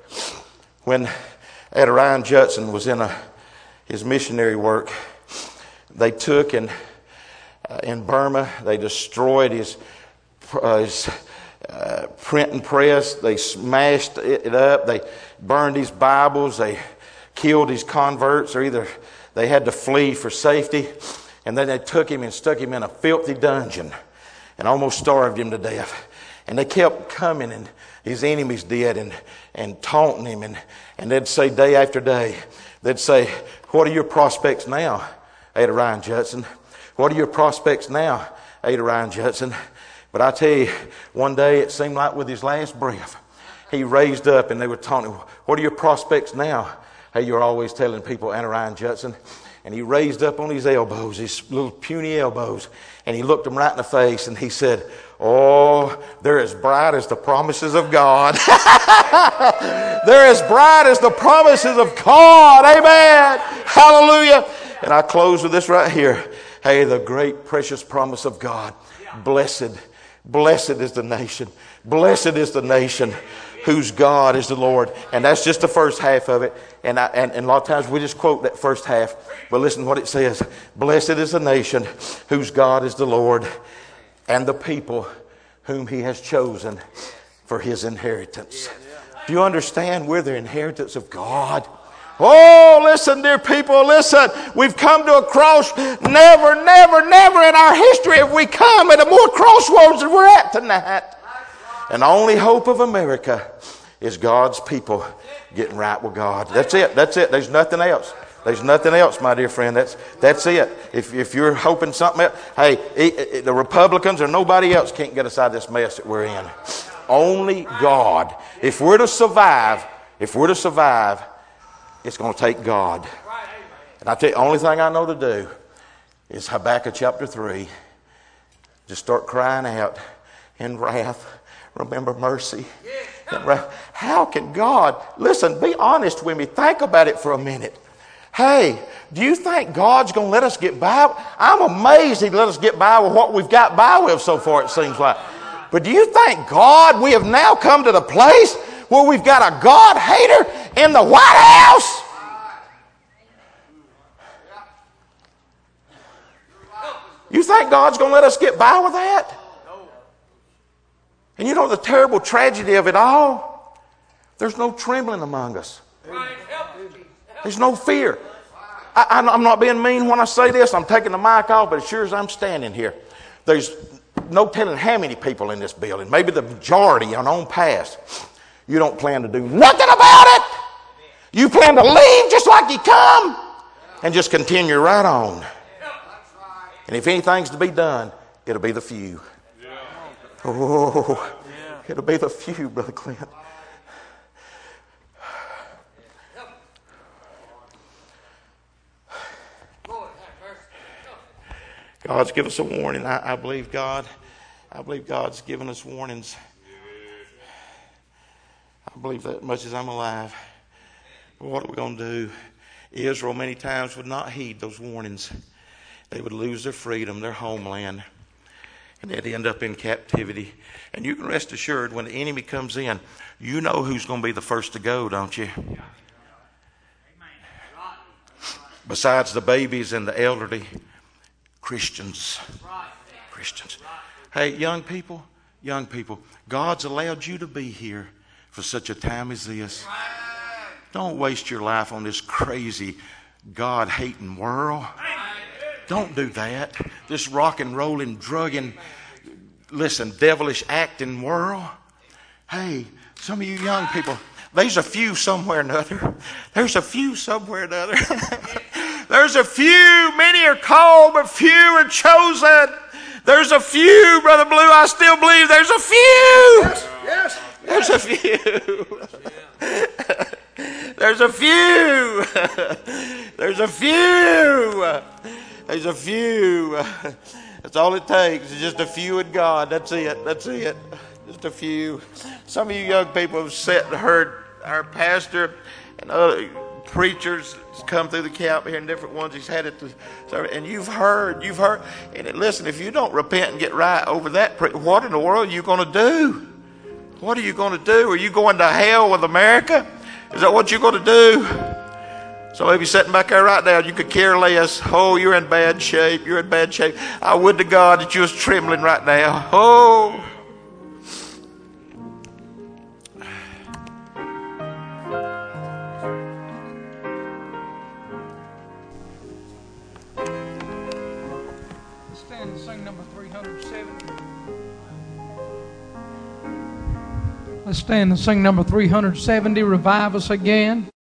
when Ed Ryan Judson was in a, his missionary work, they took and uh, in Burma, they destroyed his, uh, his Uh, print and press. They smashed it up. They burned his Bibles. They killed his converts, or either they had to flee for safety. And then they took him and stuck him in a filthy dungeon and almost starved him to death. And they kept coming, and his enemies did, and, and taunting him. And, and they'd say day after day, they'd say, what are your prospects now, Ada Ryan Judson? What are your prospects now, Ada Ryan Judson? But I tell you, one day it seemed like with his last breath, he raised up and they were taunting him, what are your prospects now? Hey, you're always telling people, Anna Ryan Judson. And he raised up on his elbows, his little puny elbows, and he looked them right in the face and he said, oh, they're as bright as the promises of God. They're as bright as the promises of God. Amen. Hallelujah. And I close with this right here. Hey, the great precious promise of God. Blessed. Blessed is the nation. Blessed is the nation whose God is the Lord. And that's just the first half of it. And, I, and, and a lot of times we just quote that first half. But listen to what it says. Blessed is the nation whose God is the Lord, and the people whom he has chosen for his inheritance. Do you understand? We're the inheritance of God. Oh, listen, dear people, listen. We've come to a cross. Never, never, never in our history have we come at a more crossroads than we're at tonight. And the only hope of America is God's people getting right with God. That's it. That's it. There's nothing else. There's nothing else, my dear friend. That's that's it. If if you're hoping something else, hey, it, it, the Republicans or nobody else can't get us out of this mess that we're in. Only God. If we're to survive, if we're to survive, it's going to take God. And I tell you, the only thing I know to do is Habakkuk chapter three. Just start crying out in wrath. Remember mercy. In wrath. How can God, listen, be honest with me. Think about it for a minute. Hey, do you think God's going to let us get by? I'm amazed He let us get by with what we've got by with so far, it seems like. But do you think God, we have now come to the place where we've got a God hater in the White House? You think God's going to let us get by with that? And you know the terrible tragedy of it all? There's no trembling among us. There's no fear. I, I'm not being mean when I say this. I'm taking the mic off, but as sure as I'm standing here, there's no telling how many people in this building, maybe the majority on on past, you don't plan to do nothing about it. You plan to leave just like you come and just continue right on. And if anything's to be done, it'll be the few. Oh, it'll be the few, Brother Clint. God's given us a warning. I, I believe God. I believe God's given us warnings. I believe that much as I'm alive. But what are we going to do? Israel many times would not heed those warnings. They would lose their freedom, their homeland, and they'd end up in captivity. And you can rest assured when the enemy comes in, you know who's going to be the first to go, don't you? Besides the babies and the elderly, Christians. Christians. Hey, young people, young people, God's allowed you to be here for such a time as this. Don't waste your life on this crazy, God-hating world. Don't do that. This rock and rolling, drugging, listen, devilish acting world. Hey, some of you young people, there's a few somewhere or another. There's a few somewhere or another. There's a few. Many are called, but few are chosen. There's a few, Brother Blue. I still believe there's a few. Yes, yes. There's a few. There's a few. There's a few. There's a few. That's all it takes. It's just a few in God. That's it. That's it. Just a few. Some of you young people have sat and heard our pastor and other preachers come through the camp here and different ones he's had it to, and you've heard, you've heard. And listen, if you don't repent and get right over that, what in the world are you going to do? What are you going to do? Are you going to hell with America? Is that what you're going to do? Some of you sitting back there right now, you could care less. Oh, you're in bad shape. You're in bad shape. I would to God that you was trembling right now. Oh. Stand and sing number three hundred seventy. Let's stand and sing number three hundred seventy, Revive Us Again.